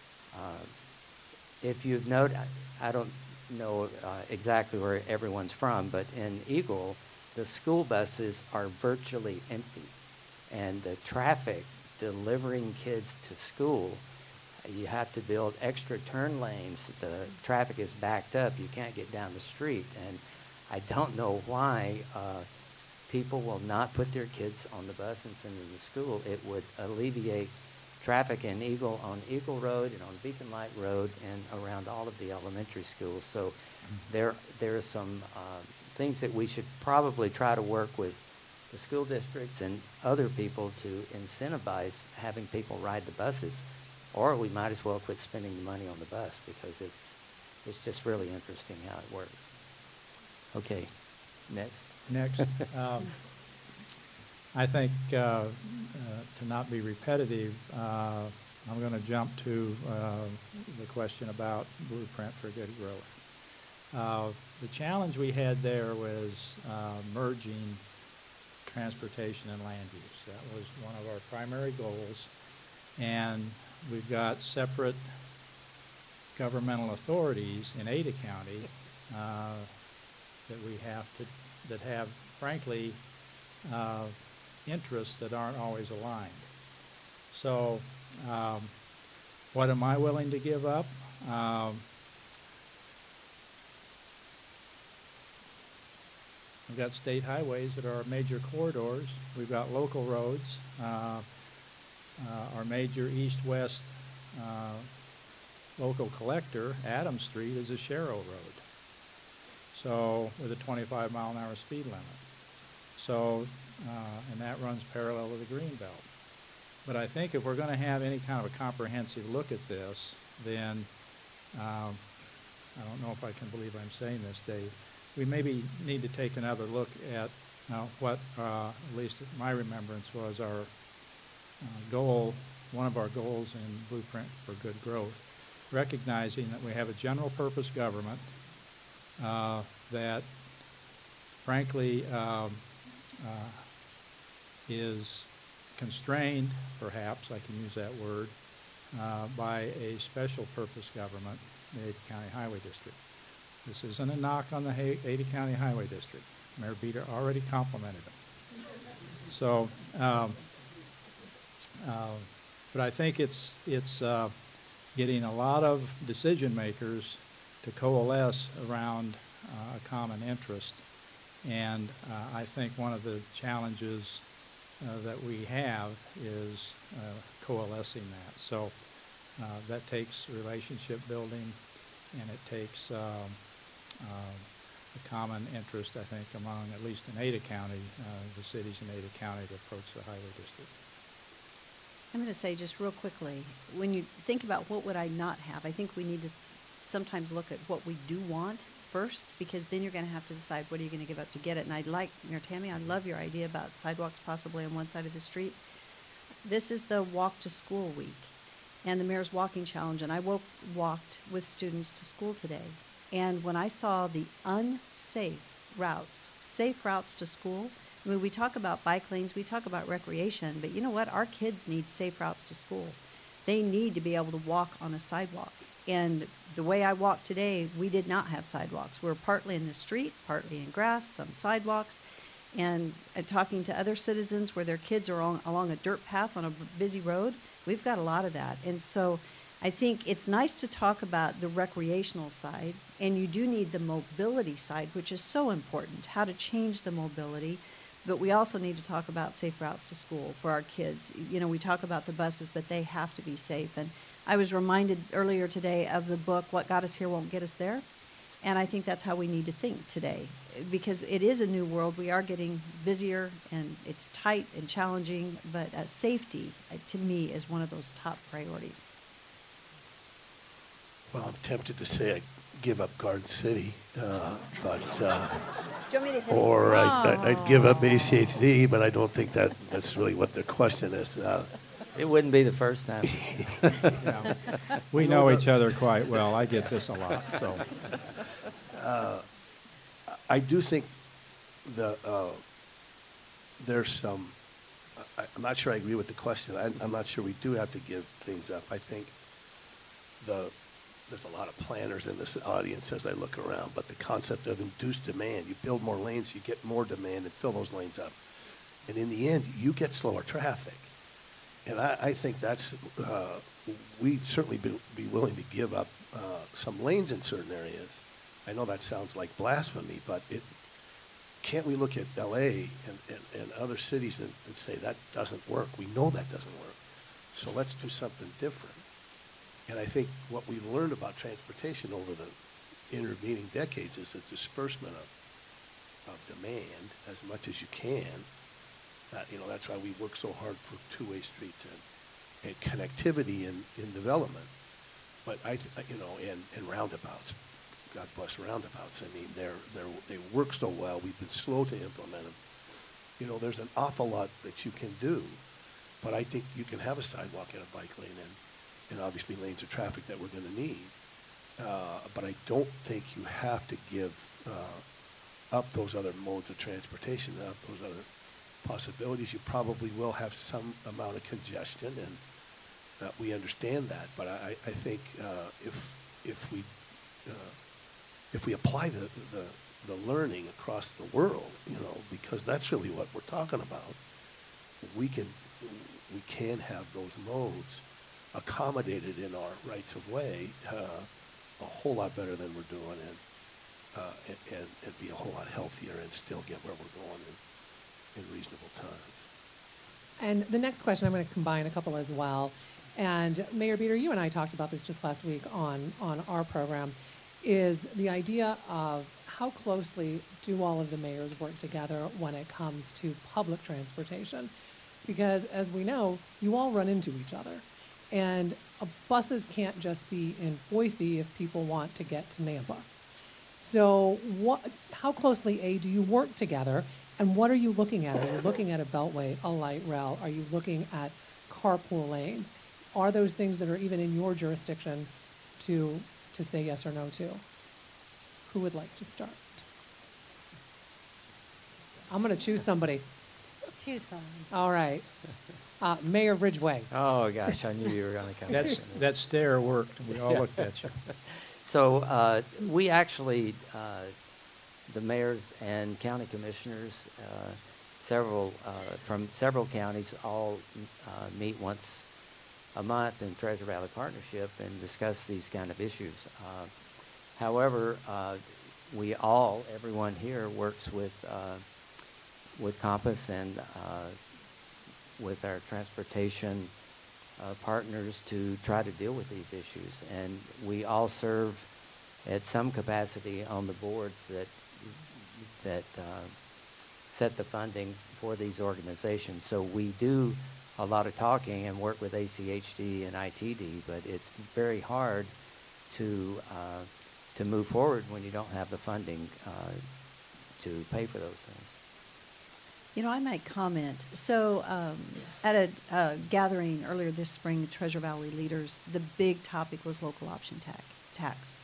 if you've noted, I don't know exactly where everyone's from, but in Eagle, the school buses are virtually empty. And the traffic delivering kids to school, you have to build extra turn lanes. The traffic is backed up. You can't get down the street. And I don't know why people will not put their kids on the bus and send them to school. It would alleviate traffic in Eagle, on Eagle Road and on Beacon Light Road and around all of the elementary schools. So there are some things that we should probably try to work with the school districts and other people to incentivize having people ride the buses. Or we might as well quit spending the money on the bus because it's just really interesting how it works. Okay, next. I think to not be repetitive, I'm going to jump to the question about Blueprint for Good Growth. The challenge we had there was merging transportation and land use. That was one of our primary goals. And we've got separate governmental authorities in Ada County that have, frankly, interests that aren't always aligned. So what am I willing to give up? We've got state highways that are major corridors. We've got local roads. Our major east-west local collector, Adams Street, is a Sharrow Road. So with a 25-mile-an-hour speed limit. So, and that runs parallel to the green belt. But I think if we're going to have any kind of a comprehensive look at this, then I don't know if I can believe I'm saying this, Dave. We maybe need to take another look at what, at least my remembrance, was our goal, one of our goals in Blueprint for Good Growth, recognizing that we have a general purpose government that, frankly, is constrained, perhaps, I can use that word, by a special purpose government, the Ada County Highway District. This isn't a knock on the Ada County Highway District. Mayor Beater already complimented them. So, but I think it's getting a lot of decision makers to coalesce around a common interest. And I think one of the challenges that we have is coalescing that. So that takes relationship building, and it takes a common interest, I think, among, at least in Ada County, the cities in Ada County to approach the highway district. I'm going to say just real quickly, when you think about what would I not have, I think we need to sometimes look at what we do want first, because then you're going to have to decide what are you going to give up to get it. And I'd like, Mayor Tammy, I love your idea about sidewalks possibly on one side of the street. This is the Walk to School week and the Mayor's Walking Challenge, and I walked with students to school today. And when I saw the safe routes to school, I mean, we talk about bike lanes, we talk about recreation, but you know what? Our kids need safe routes to school. They need to be able to walk on a sidewalk. And the way I walk today, we did not have sidewalks. We're partly in the street, partly in grass, some sidewalks. And talking to other citizens where their kids are along a dirt path on a busy road, we've got a lot of that. And so I think it's nice to talk about the recreational side, and you do need the mobility side, which is so important, how to change the mobility. But we also need to talk about safe routes to school for our kids. You know, we talk about the buses, but they have to be safe. And I was reminded earlier today of the book, What Got Us Here Won't Get Us There. And I think that's how we need to think today, because it is a new world. We are getting busier, and it's tight and challenging, but safety, to me, is one of those top priorities. Well, I'm tempted to say I give up Garden City, but Do you want me to hit it? or I'd give up ACHD, but I don't think that's really what the question is. It wouldn't be the first time. Yeah. We know each other quite well. I get this a lot, so. I do think there's some. I'm not sure I agree with the question. I'm not sure we do have to give things up. I think there's a lot of planners in this audience as I look around, but the concept of induced demand, you build more lanes, you get more demand and fill those lanes up. And in the end, you get slower traffic. And I think that's, we'd certainly be willing to give up some lanes in certain areas. I know that sounds like blasphemy, but can't we look at LA and other cities and say that doesn't work? We know that doesn't work. So let's do something different. And I think what we've learned about transportation over the intervening decades is the disbursement of demand as much as you can. That's why we work so hard for two-way streets and connectivity in development. But and roundabouts. God bless roundabouts. I mean, they work so well. We've been slow to implement them. There's an awful lot that you can do, but I think you can have a sidewalk and a bike lane and obviously lanes of traffic that we're going to need. But I don't think you have to give up those other modes of transportation, up those other possibilities. You probably will have some amount of congestion, and we understand that. But I think if we apply the learning across the world, because that's really what we're talking about, we can have those modes accommodated in our rights of way a whole lot better than we're doing, and be a whole lot healthier and still get where we're going in reasonable times. And the next question, I'm going to combine a couple as well. And Mayor Beater, you and I talked about this just last week on our program, is the idea of how closely do all of the mayors work together when it comes to public transportation? Because as we know, you all run into each other. And buses can't just be in Boise if people want to get to Nampa. So how closely, do you work together? And what are you looking at? Are you looking at a beltway, a light rail? Are you looking at carpool lanes? Are those things that are even in your jurisdiction to say yes or no to? Who would like to start? I'm going to choose somebody. Choose someone. All right. Mayor Ridgway. Oh, gosh, I knew you were going to come. That stare worked. We all looked at you. So we actually, the mayors and county commissioners, from several counties, all meet once a month in Treasure Valley Partnership and discuss these kind of issues. However, everyone here works with Compass and with our transportation partners to try to deal with these issues. And we all serve at some capacity on the boards that set the funding for these organizations. So we do a lot of talking and work with ACHD and ITD, but it's very hard to move forward when you don't have the funding to pay for those things. I might comment. So at a gathering earlier this spring, Treasure Valley leaders, the big topic was local option tax.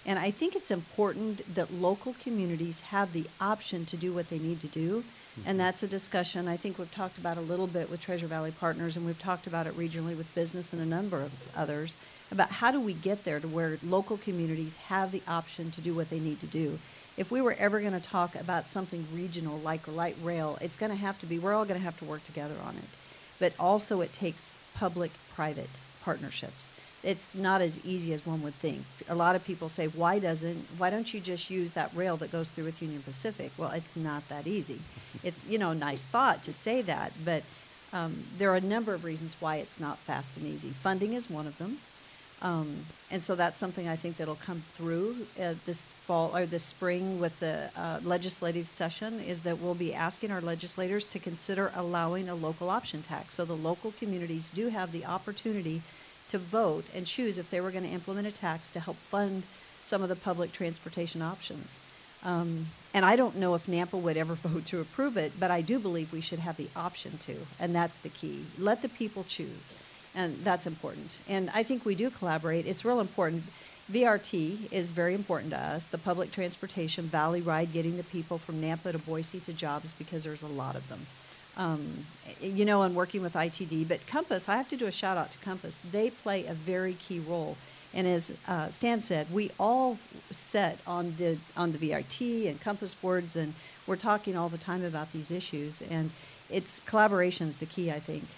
And I think it's important that local communities have the option to do what they need to do. And that's a discussion I think we've talked about a little bit with Treasure Valley Partners, and we've talked about it regionally with business and a number of others, about how do we get there to where local communities have the option to do what they need to do. If we were ever going to talk about something regional like light rail, it's going to have to be, we're all going to have to work together on it. But also it takes public-private partnerships. It's not as easy as one would think. A lot of people say, why don't you just use that rail that goes through with Union Pacific? Well, it's not that easy. It's, a nice thought to say that, but there are a number of reasons why it's not fast and easy. Funding is one of them. And so that's something I think that'll come through this fall or this spring with the legislative session, is that we'll be asking our legislators to consider allowing a local option tax. So the local communities do have the opportunity to vote and choose if they were going to implement a tax to help fund some of the public transportation options. And I don't know if Nampa would ever vote to approve it, but I do believe we should have the option to, and that's the key. Let the people choose, and that's important. And I think we do collaborate. It's real important. VRT is very important to us, the public transportation, Valley Ride, getting the people from Nampa to Boise to jobs, because there's a lot of them. And working with ITD, but Compass, I have to do a shout out to Compass. They play a very key role. And as Stan said, we all sit on the VRT and Compass boards, and we're talking all the time about these issues. And it's collaboration is the key, I think.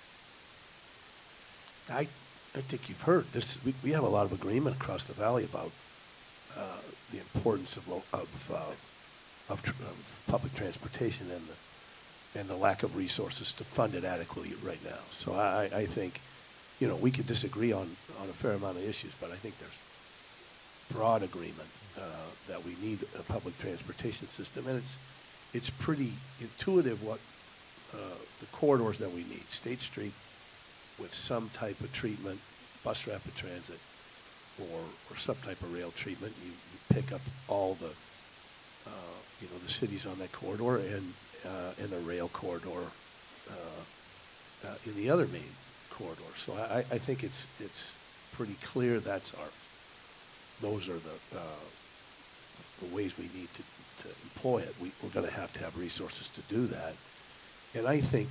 I think you've heard this. We have a lot of agreement across the valley about the importance of public transportation and the lack of resources to fund it adequately right now. So I think, we could disagree on a fair amount of issues, but I think there's broad agreement that we need a public transportation system, and it's pretty intuitive what the corridors that we need. State Street with some type of treatment, bus rapid transit, or some type of rail treatment. You pick up all the cities on that corridor, and the rail corridor in the other main corridor. So I think it's pretty clear those are the ways we need to employ it. We're going to have resources to do that. And I think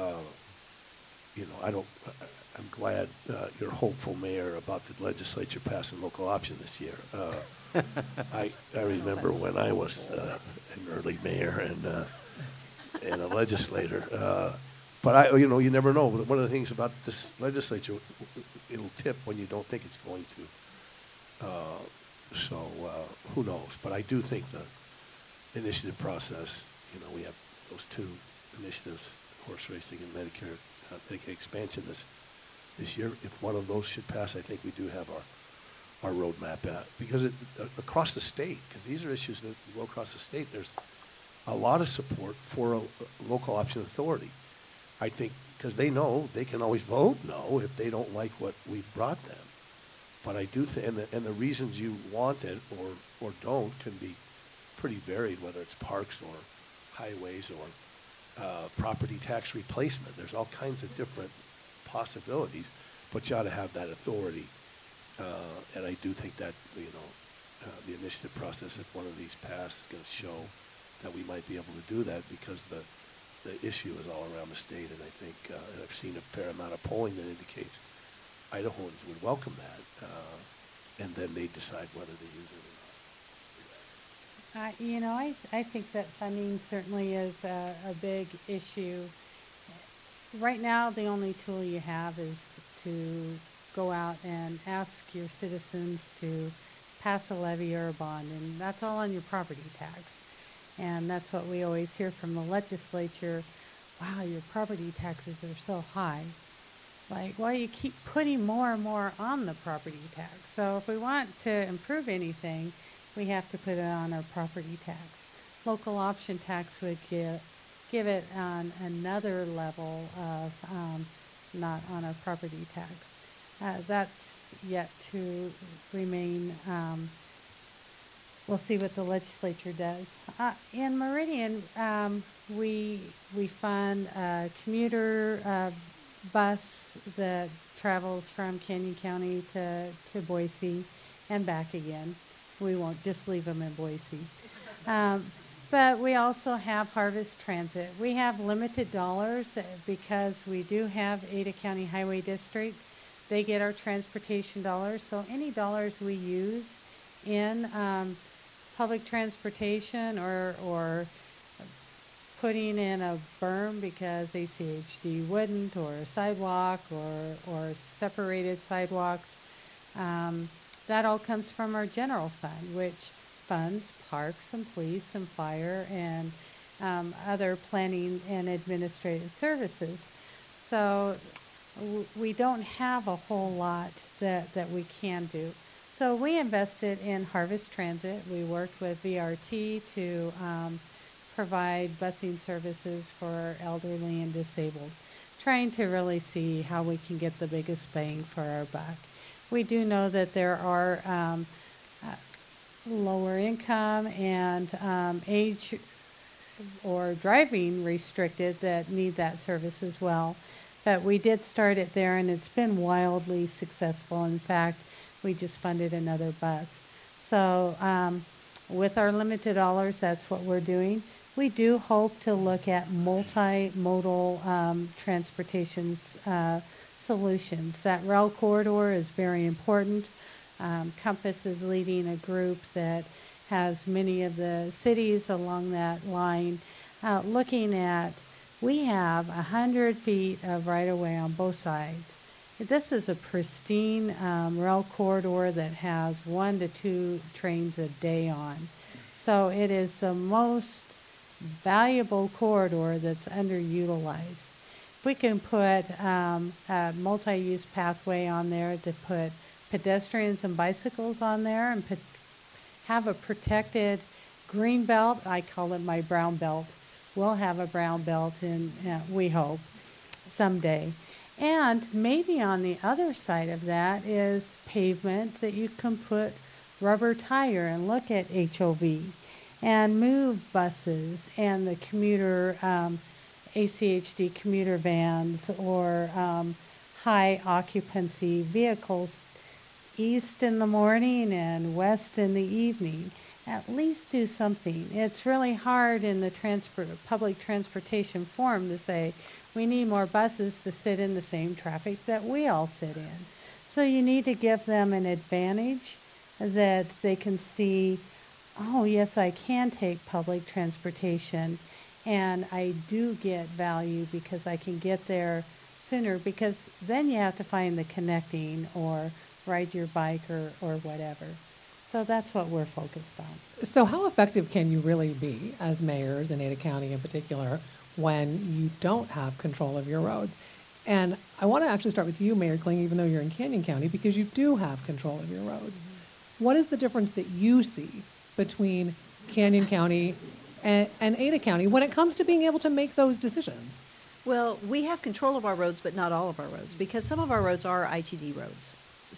I'm glad you're hopeful, Mayor, about the legislature passing local option this year. I remember when I was an early mayor and a legislator. But you never know. One of the things about this legislature, it'll tip when you don't think it's going to. So who knows? But I do think the initiative process, we have those two initiatives, horse racing and Medicare expansion this year. If one of those should pass, I think we do have our roadmap because across the state, because these are issues that go across the state, there's a lot of support for a local option authority. I think because they know they can always vote no if they don't like what we've brought them. But I do think, and the reasons you want it or don't can be pretty varied, whether it's parks or highways or property tax replacement. There's all kinds of different possibilities, but you ought to have that authority. And I do think that the initiative process, if one of these pass, is going to show that we might be able to do that, because the issue is all around the state, and I think and I've seen a fair amount of polling that indicates Idahoans would welcome that, and then they decide whether to use it or not. I think that funding certainly is a big issue. Right now, the only tool you have is to go out and ask your citizens to pass a levy or a bond, and that's all on your property tax. And that's what we always hear from the legislature. Wow, your property taxes are so high. Like, well, you keep putting more and more on the property tax. So if we want to improve anything, we have to put it on our property tax. Local option tax would give it on another level of not on our property tax. That's yet to remain. We'll see what the legislature does. In Meridian, we fund a commuter bus that travels from Canyon County to Boise and back again. We won't just leave them in Boise. But we also have Harvest Transit. We have limited dollars because we do have Ada County Highway District. They get our transportation dollars. So any dollars we use in public transportation or putting in a berm because ACHD wouldn't, or a sidewalk, or separated sidewalks, that all comes from our general fund, which funds parks and police and fire and other planning and administrative services. So we don't have a whole lot that we can do. So we invested in Harvest Transit. We worked with VRT to provide busing services for elderly and disabled, trying to really see how we can get the biggest bang for our buck. We do know that there are lower income and age or driving restricted that need that service as well. But we did start it there, and it's been wildly successful. In fact, we just funded another bus. So with our limited dollars, that's what we're doing. We do hope to look at multimodal transportation solutions. That rail corridor is very important. Compass is leading a group that has many of the cities along that line looking at, we have 100 feet of right-of-way on both sides. This is a pristine rail corridor that has 1 to 2 trains a day on. So it is the most valuable corridor that's underutilized. We can put a multi-use pathway on there to put pedestrians and bicycles on there and have a protected green belt. I call it my brown belt. We'll have a brown belt in, we hope, someday. And maybe on the other side of that is pavement that you can put rubber tire and look at HOV and move buses and the commuter, ACHD commuter vans or high occupancy vehicles east in the morning and west in the evening. At least do something. It's really hard in the public transportation forum to say we need more buses to sit in the same traffic that we all sit in. So you need to give them an advantage that they can see, oh yes, I can take public transportation and I do get value because I can get there sooner, because then you have to find the connecting or ride your bike or whatever. So that's what we're focused on. So how effective can you really be as mayors in Ada County in particular when you don't have control of your roads? And I want to actually start with you, Mayor Kling, even though you're in Canyon County, because you do have control of your roads. Mm-hmm. What is the difference that you see between Canyon County and Ada County when it comes to being able to make those decisions? Well, we have control of our roads, but not all of our roads, because some of our roads are ITD roads.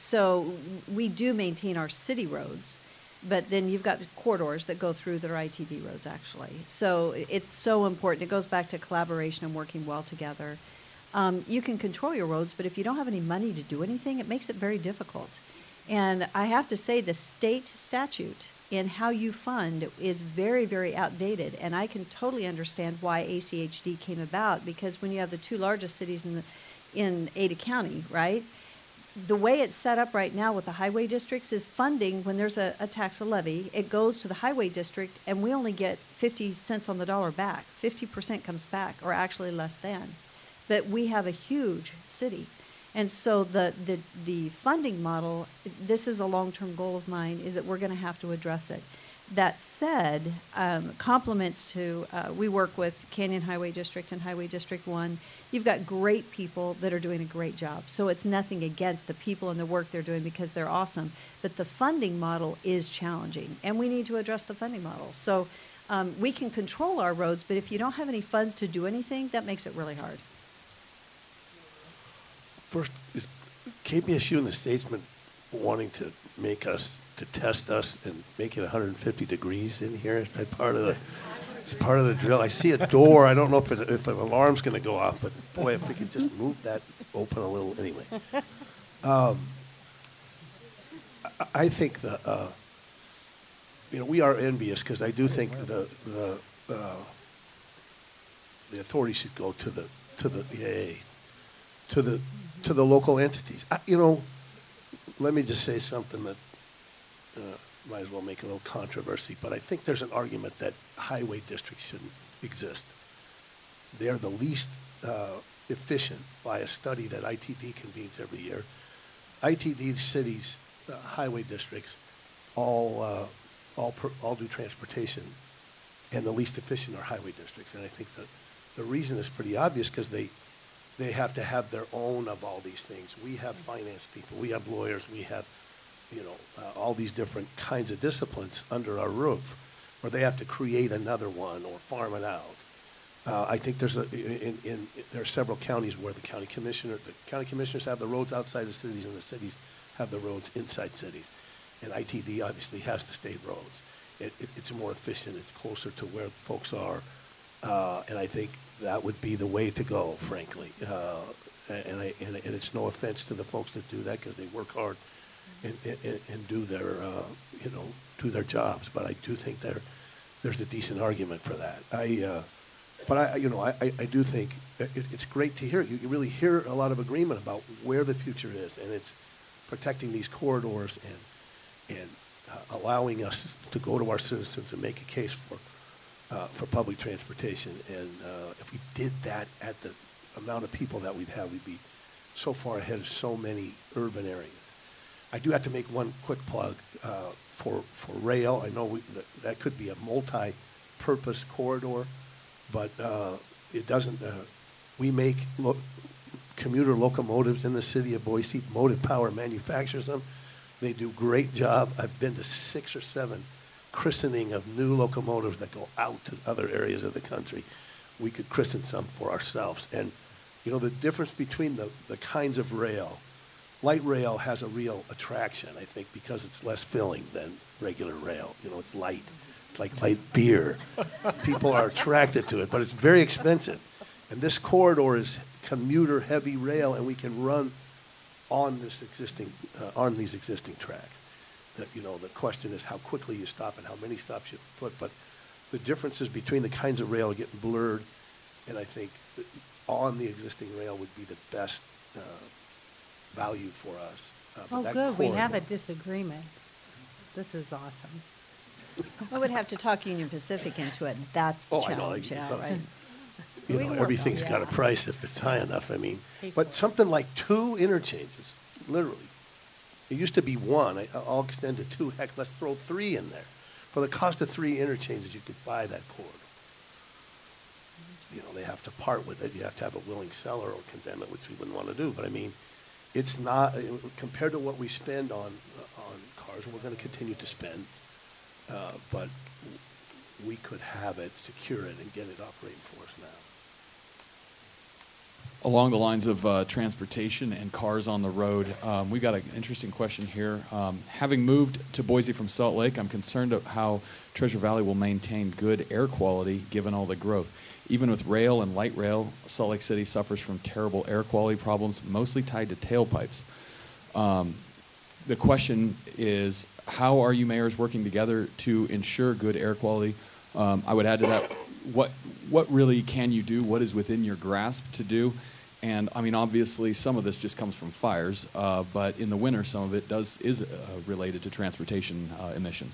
So we do maintain our city roads, but then you've got corridors that go through that are ITD roads, actually. So it's so important. It goes back to collaboration and working well together. You can control your roads, but if you don't have any money to do anything, it makes it very difficult. And I have to say the state statute in how you fund is very, very outdated. And I can totally understand why ACHD came about, because when you have the 2 largest cities in Ada County, right? The way it's set up right now with the highway districts is funding, when there's a tax, a levy, it goes to the highway district, and we only get 50 cents on the dollar back. 50% comes back, or actually less than. But we have a huge city. And so the funding model, this is a long-term goal of mine, is that we're going to have to address it. That said, compliments to, we work with Canyon Highway District and Highway District 1. You've got great people that are doing a great job. So it's nothing against the people and the work they're doing, because they're awesome. But the funding model is challenging, and we need to address the funding model. So we can control our roads, but if you don't have any funds to do anything, that makes it really hard. First, is KPSU and the Statesman wanting to make us, to test us and make it 150 degrees in here? Is that part of the, it's part of the drill? I see a door. I don't know if an alarm's going to go off, but boy, if we could just move that open a little. Anyway. I think we are envious because I do think the authority should go to the EAA, to the local entities. Let me just say something that might as well make a little controversy, but I think there's an argument that highway districts shouldn't exist. They're the least efficient by a study that ITD convenes every year. ITD cities, highway districts, all do transportation, and the least efficient are highway districts. And I think that the reason is pretty obvious because they have to have their own of all these things. We have finance people, we have lawyers, we have all these different kinds of disciplines under our roof, where they have to create another one or farm it out. I think there are several counties where the county commissioners have the roads outside the cities, and the cities have the roads inside cities. And ITD obviously has the state roads. It's more efficient. It's closer to where folks are, and I think that would be the way to go, frankly. And it's no offense to the folks that do that because they work hard and do their jobs. But I do think there's a decent argument for that. But I do think it's great to hear. You really hear a lot of agreement about where the future is, and it's protecting these corridors and allowing us to go to our citizens and make a case for public transportation. And if we did that at the amount of people that we'd have, we'd be so far ahead of so many urban areas. I do have to make one quick plug for rail. I know that could be a multi-purpose corridor, but it doesn't. We make commuter locomotives in the city of Boise. Motive Power manufactures them. They do a great job. I've been to 6 or 7 christening of new locomotives that go out to other areas of the country. We could christen some for ourselves. And, the difference between the kinds of rail, light rail has a real attraction, I think, because it's less filling than regular rail. It's light. It's like light beer. People are attracted to it, but it's very expensive. And this corridor is commuter heavy rail, and we can run on these existing tracks. The question is how quickly you stop and how many stops you put, but the differences between the kinds of rail are getting blurred, and I think on the existing rail would be the best value for us. Oh, good, we have a disagreement. This is awesome. We would have to talk Union Pacific into it. That's the challenge, right? Everything's got a price if it's high enough. But something like 2 interchanges, literally. It used to be 1. I'll extend to 2. Heck, let's throw 3 in there. For the cost of 3 interchanges, you could buy that corridor. They have to part with it. You have to have a willing seller or condemn it, which we wouldn't want to do. But it's not compared to what we spend on cars. We're going to continue to spend, but we could have it, secure it, and get it operating for us now. Along the lines of transportation and cars on the road, we've got an interesting question here. Having moved to Boise from Salt Lake, I'm concerned of how Treasure Valley will maintain good air quality given all the growth. Even with rail and light rail, Salt Lake City suffers from terrible air quality problems, mostly tied to tailpipes. The question is, how are you mayors working together to ensure good air quality? I would add to that, what really can you do? What is within your grasp to do? And obviously, some of this just comes from fires, but in the winter, some of it is related to transportation emissions.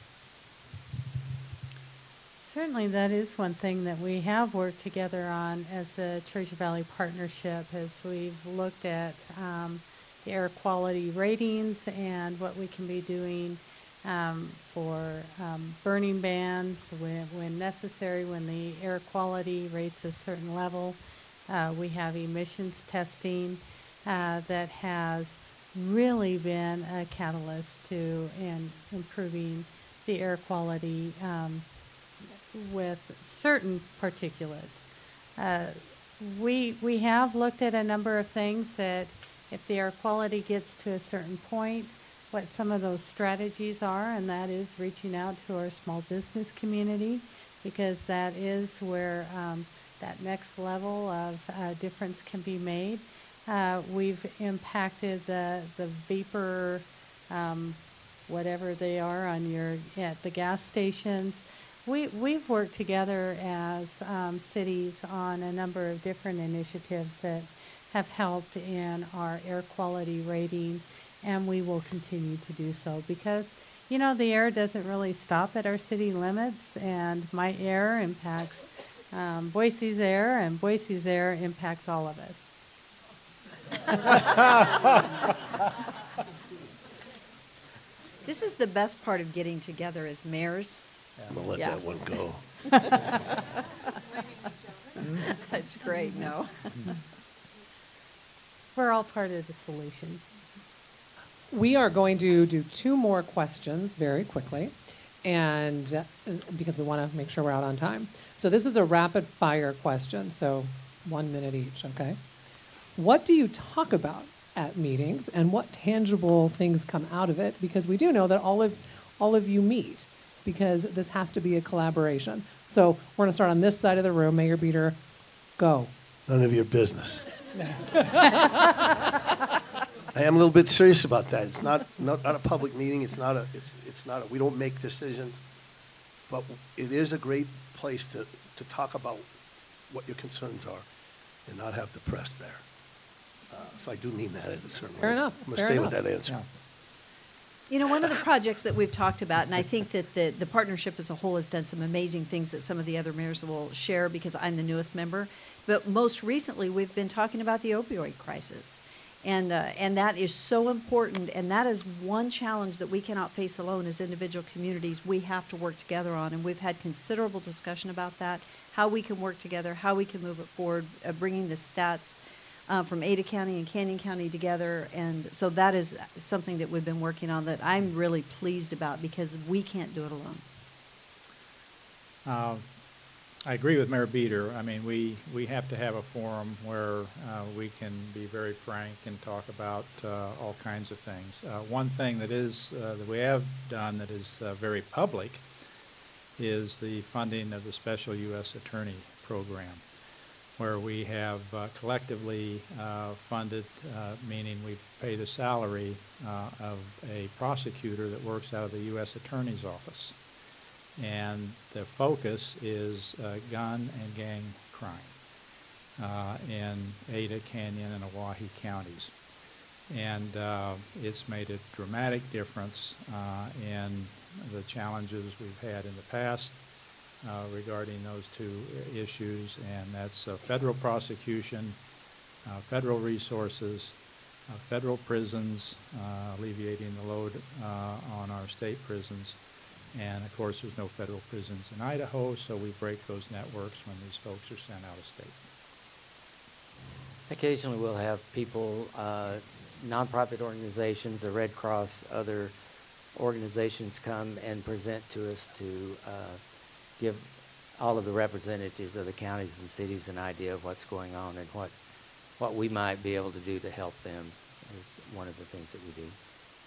Certainly, that is one thing that we have worked together on as a Treasure Valley partnership, as we've looked at the air quality ratings and what we can be doing for burning bans when necessary, when the air quality rates a certain level. We have emissions testing that has really been a catalyst to improving the air quality with certain particulates. We have looked at a number of things that if the air quality gets to a certain point, what some of those strategies are, and that is reaching out to our small business community, because that is where that next level of difference can be made. We've impacted the vapor whatever they are at the gas stations. We've worked together as cities on a number of different initiatives that have helped in our air quality rating, and we will continue to do so because, the air doesn't really stop at our city limits, and my air impacts Boise's air, and Boise's air impacts all of us. This is the best part of getting together as mayors. I'm going to let Yeah. that one go. That's great, no? We're all part of the solution. We are going to do 2 more questions very quickly, and because we want to make sure we're out on time. So this is a rapid fire question, so 1 minute each, okay? What do you talk about at meetings, and what tangible things come out of it? Because we do know that all of you meet, because this has to be a collaboration. So we're going to start on this side of the room. Mayor Beater, go. None of your business. I am a little bit serious about that. It's not a public meeting. It's not a. We don't make decisions, but it is a great place to talk about what your concerns are, and not have the press there. So I do mean that in a certain way. Fair enough. I'm going Fair to stay enough. with that answer. Yeah. One of the projects that we've talked about, and I think that the partnership as a whole has done some amazing things that some of the other mayors will share because I'm the newest member, but most recently we've been talking about the opioid crisis. And that is so important, and that is one challenge that we cannot face alone as individual communities. We have to work together on, and we've had considerable discussion about that, how we can work together, how we can move it forward, bringing the stats from Ada County and Canyon County together. And so that is something that we've been working on that I'm really pleased about because we can't do it alone. I agree with Mayor Beater. I mean, we have to have a forum where we can be very frank and talk about all kinds of things. One thing that we have done that is very public is the funding of the Special U.S. Attorney Program, where we have collectively funded, meaning we pay the salary of a prosecutor that works out of the U.S. Attorney's Office. And the focus is gun and gang crime in Ada, Canyon, and Oahe counties. And it's made a dramatic difference in the challenges we've had in the past regarding those 2 issues, and that's federal prosecution, federal resources, federal prisons, alleviating the load on our state prisons. And, of course, there's no federal prisons in Idaho, so we break those networks when these folks are sent out of state. Occasionally we'll have people, nonprofit organizations, the Red Cross, other organizations come and present to us to give all of the representatives of the counties and cities an idea of what's going on and what we might be able to do to help them is one of the things that we do.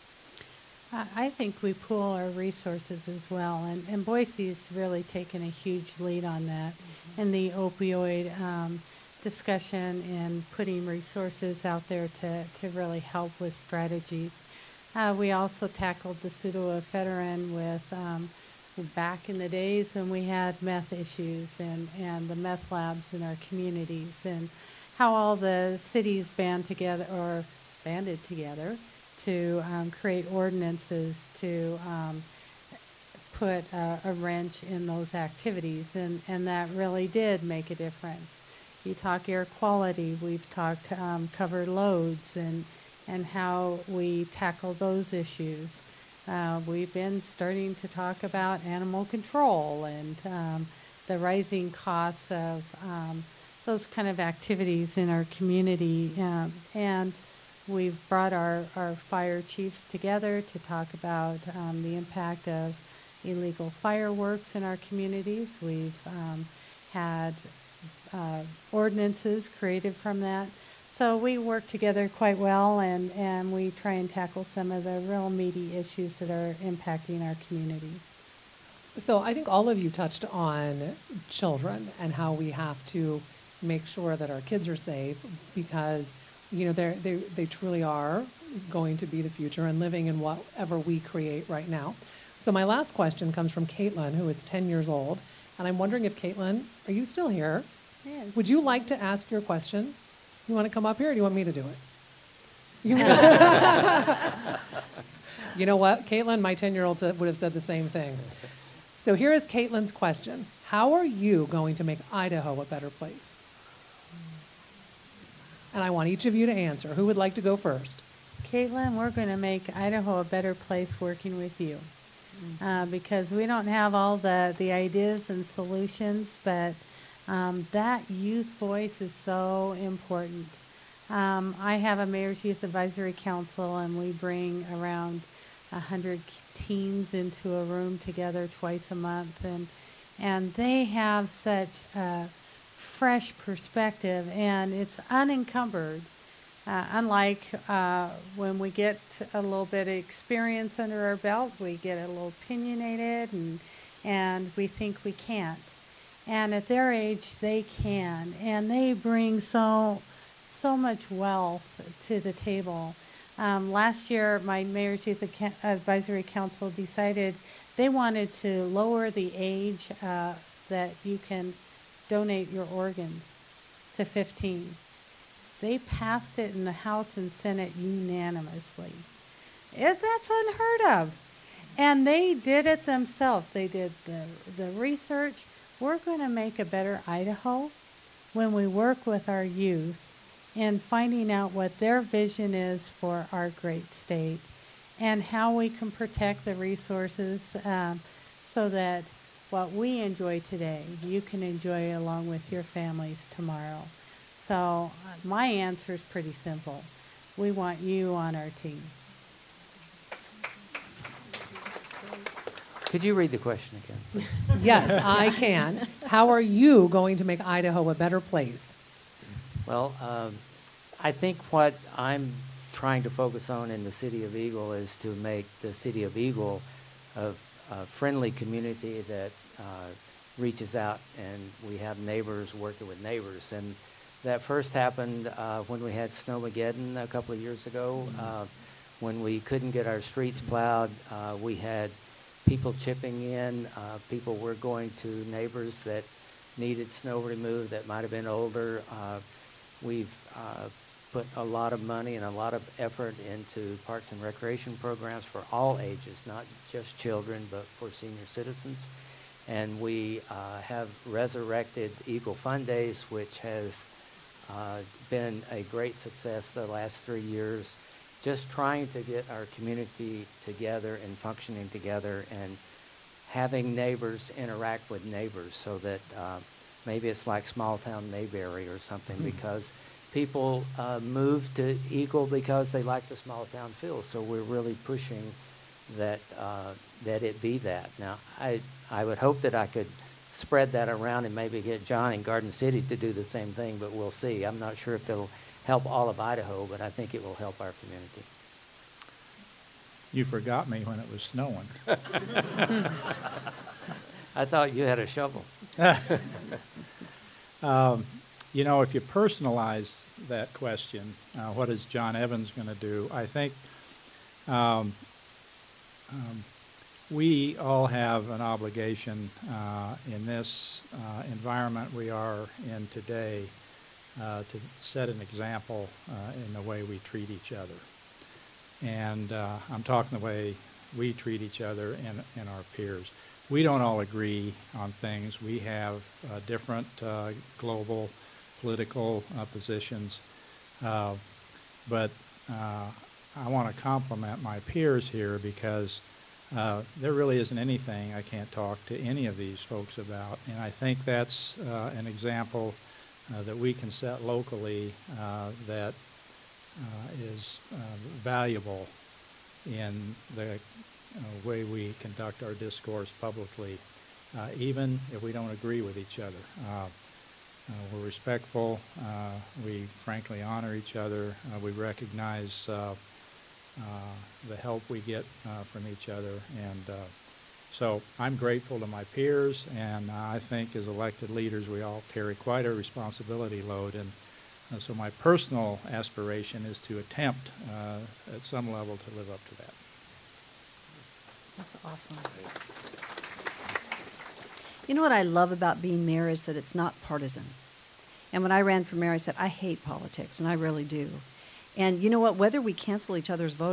I think we pool our resources as well, and Boise's really taken a huge lead on that in the opioid discussion and putting resources out there to really help with strategies. We also tackled the pseudoephedrine with back in the days when we had meth issues and the meth labs in our communities, and how all the cities banded together to create ordinances to put a wrench in those activities, and that really did make a difference. You talk air quality, we've talked covered loads and how we tackle those issues. We've been starting to talk about animal control and the rising costs of those kind of activities in our community, and we've brought our fire chiefs together to talk about the impact of illegal fireworks in our communities. We've had ordinances created from that. So we work together quite well, and we try and tackle some of the real meaty issues that are impacting our communities. So I think all of you touched on children and how we have to make sure that our kids are safe because they truly are going to be the future and living in whatever we create right now. So my last question comes from Caitlin, who is 10 years old. And I'm wondering if, Caitlin, are you still here? Yes. Would you like to ask your question? You want to come up here, or do you want me to do it? You know what? Caitlin, my 10-year-old, would have said the same thing. So here is Caitlin's question. How are you going to make Idaho a better place? And I want each of you to answer. Who would like to go first? Caitlin, we're going to make Idaho a better place working with you. Because we don't have all the ideas and solutions, but that youth voice is so important. I have a Mayor's Youth Advisory Council, and we bring around 100 teens into a room together twice a month, and they have such a fresh perspective, and it's unencumbered. Unlike when we get a little bit of experience under our belt, we get a little opinionated and we think we can't. And at their age, they can. And they bring so much wealth to the table. Last year, my Mayor's Youth Advisory Council decided they wanted to lower the age that you can donate your organs to 15. They passed it in the House and Senate unanimously. That's unheard of. And they did it themselves. They did the research. We're going to make a better Idaho when we work with our youth in finding out what their vision is for our great state and how we can protect the resources so that what we enjoy today, you can enjoy along with your families tomorrow. So my answer is pretty simple. We want you on our team. Could you read the question again, please? Yes, I can. How are you going to make Idaho a better place? Well, I think what I'm trying to focus on in the City of Eagle is to make the City of Eagle a friendly community that reaches out, and we have neighbors working with neighbors. And that first happened when we had Snowmageddon a couple of years ago. When we couldn't get our streets plowed, we had people chipping in. People were going to neighbors that needed snow removed that might have been older. We've put a lot of money and a lot of effort into parks and recreation programs for all ages, not just children, but for senior citizens. And we have resurrected Eagle Fun Days, which has been a great success the last 3 years, just trying to get our community together and functioning together and having neighbors interact with neighbors so that maybe it's like small town Mayberry or something, because people move to Eagle because they like the small town feel. So we're really pushing that that it be that. Now, I would hope that I could spread that around and maybe get John in Garden City to do the same thing, but we'll see. I'm not sure if it'll help all of Idaho, but I think it will help our community. You forgot me when it was snowing. I thought you had a shovel. You know, if you personalize that question, what is John Evans going to do? I think we all have an obligation in this environment we are in today to set an example in the way we treat each other. And I'm talking the way we treat each other and our peers. We don't all agree on things. We have different global political positions. But I want to compliment my peers here because there really isn't anything I can't talk to any of these folks about. And I think that's an example that we can set locally that is valuable in the way we conduct our discourse publicly, even if we don't agree with each other. We're respectful. We frankly honor each other. We recognize the help we get from each other. And so I'm grateful to my peers, and I think as elected leaders we all carry quite a responsibility load. And So my personal aspiration is to attempt at some level to live up to that. That's awesome. You know what I love about being mayor is that it's not partisan. And when I ran for mayor, I said, I hate politics, and I really do. And you know what? Whether we cancel each other's vote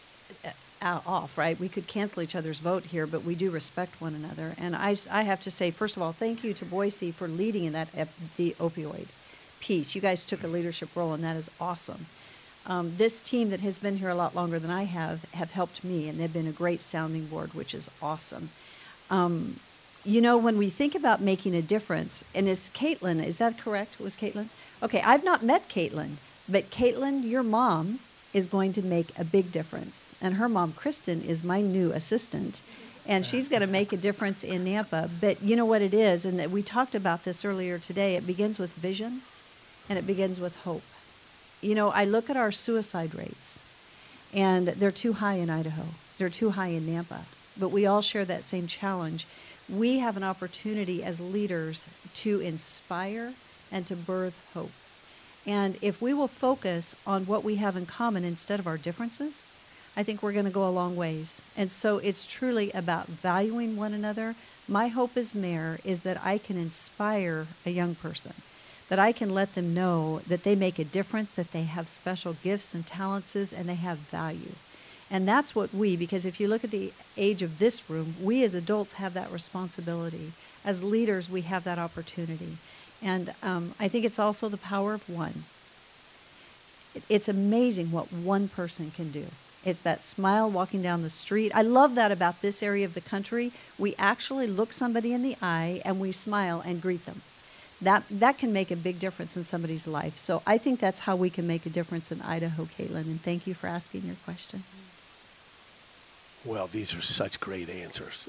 off, right? We could cancel each other's vote here, but we do respect one another. And I have to say, first of all, thank you to Boise for leading in the opioid piece. You guys took a leadership role, and that is awesome. This team that has been here a lot longer than I have helped me, and they've been a great sounding board, which is awesome. You know, when we think about making a difference, and is Caitlin, is that correct? Was Caitlin? Okay, I've not met Caitlin, but Caitlin, your mom, is going to make a big difference. And her mom, Kristen, is my new assistant, and she's going to make a difference in Nampa. But you know what it is, and we talked about this earlier today, it begins with vision, and it begins with hope. You know, I look at our suicide rates, and they're too high in Idaho. They're too high in Nampa. But we all share that same challenge. We have an opportunity as leaders to inspire and to birth hope. And if we will focus on what we have in common instead of our differences, I think we're going to go a long ways. And so it's truly about valuing one another. My hope as mayor is that I can inspire a young person, that I can let them know that they make a difference, that they have special gifts and talents, and they have value. And that's what because if you look at the age of this room, we as adults have that responsibility. As leaders, we have that opportunity. And I think it's also the power of one. It's amazing what one person can do. It's that smile walking down the street. I love that about this area of the country. We actually look somebody in the eye and we smile and greet them. That can make a big difference in somebody's life. So I think that's how we can make a difference in Idaho, Caitlin. And thank you for asking your question. Well, these are such great answers.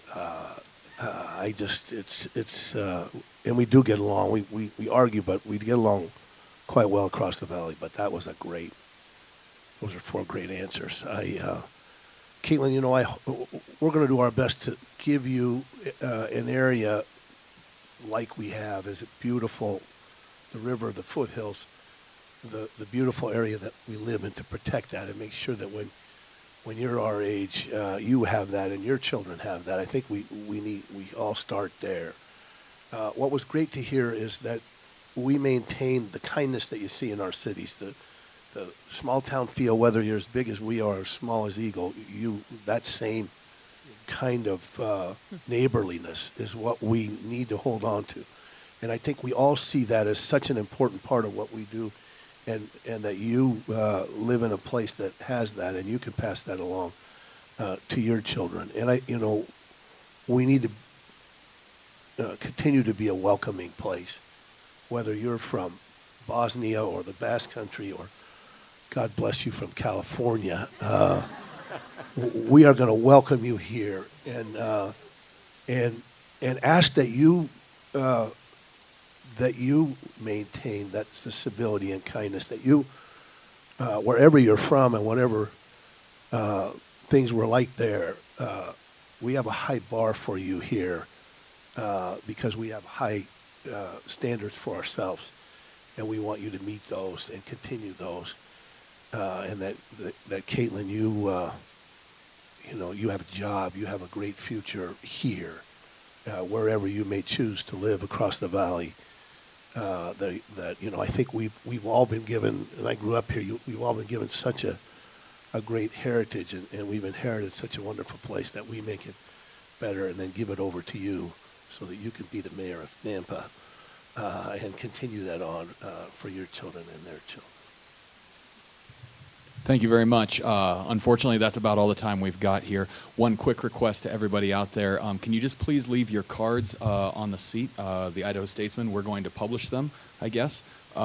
And we do get along. We argue, but we get along quite well across the valley. But those are 4 great answers. Caitlin, you know, we're going to do our best to give you an area like we have. Is it beautiful? The river, the foothills, the beautiful area that we live in, to protect that and make sure that when you're our age, you have that and your children have that. I think we all start there. What was great to hear is that we maintain the kindness that you see in our cities, the small town feel, whether you're as big as we are or small as Eagle, that same kind of neighborliness is what we need to hold on to. And I think we all see that as such an important part of what we do. And that you live in a place that has that, and you can pass that along to your children. And we need to continue to be a welcoming place, whether you're from Bosnia or the Basque Country, or God bless you, from California. We are going to welcome you here, and ask that you maintain that's the civility and kindness that you, wherever you're from and whatever things were like there, we have a high bar for you here because we have high standards for ourselves, and we want you to meet those and continue those. And that Caitlin, you have a job, you have a great future here, wherever you may choose to live across the valley. I think we've all been given, and I grew up here, we've all been given such a great heritage, and we've inherited such a wonderful place that we make it better and then give it over to you so that you can be the mayor of Nampa and continue that on for your children and their children. Thank you very much. Unfortunately, that's about all the time we've got here. One quick request to everybody out there. Can you just please leave your cards on the seat, the Idaho Statesman? We're going to publish them, I guess.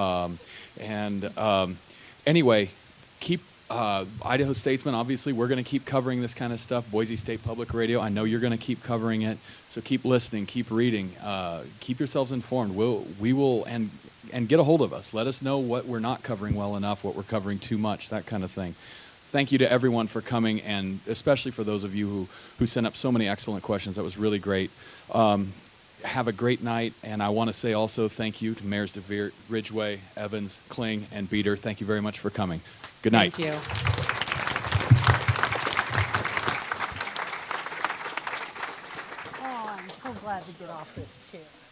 Anyway, keep Idaho Statesman, obviously, we're going to keep covering this kind of stuff. Boise State Public Radio, I know you're going to keep covering it. So keep listening, keep reading, keep yourselves informed. We will and get a hold of us. Let us know what we're not covering well enough, what we're covering too much, that kind of thing. Thank you to everyone for coming, and especially for those of you who sent up so many excellent questions. That was really great. have a great night, and I want to say also thank you to Mayors DeVere, Ridgway, Evans, Kling, and Beater. Thank you very much for coming. Good night. Thank you. Oh, I'm so glad to get off this chair.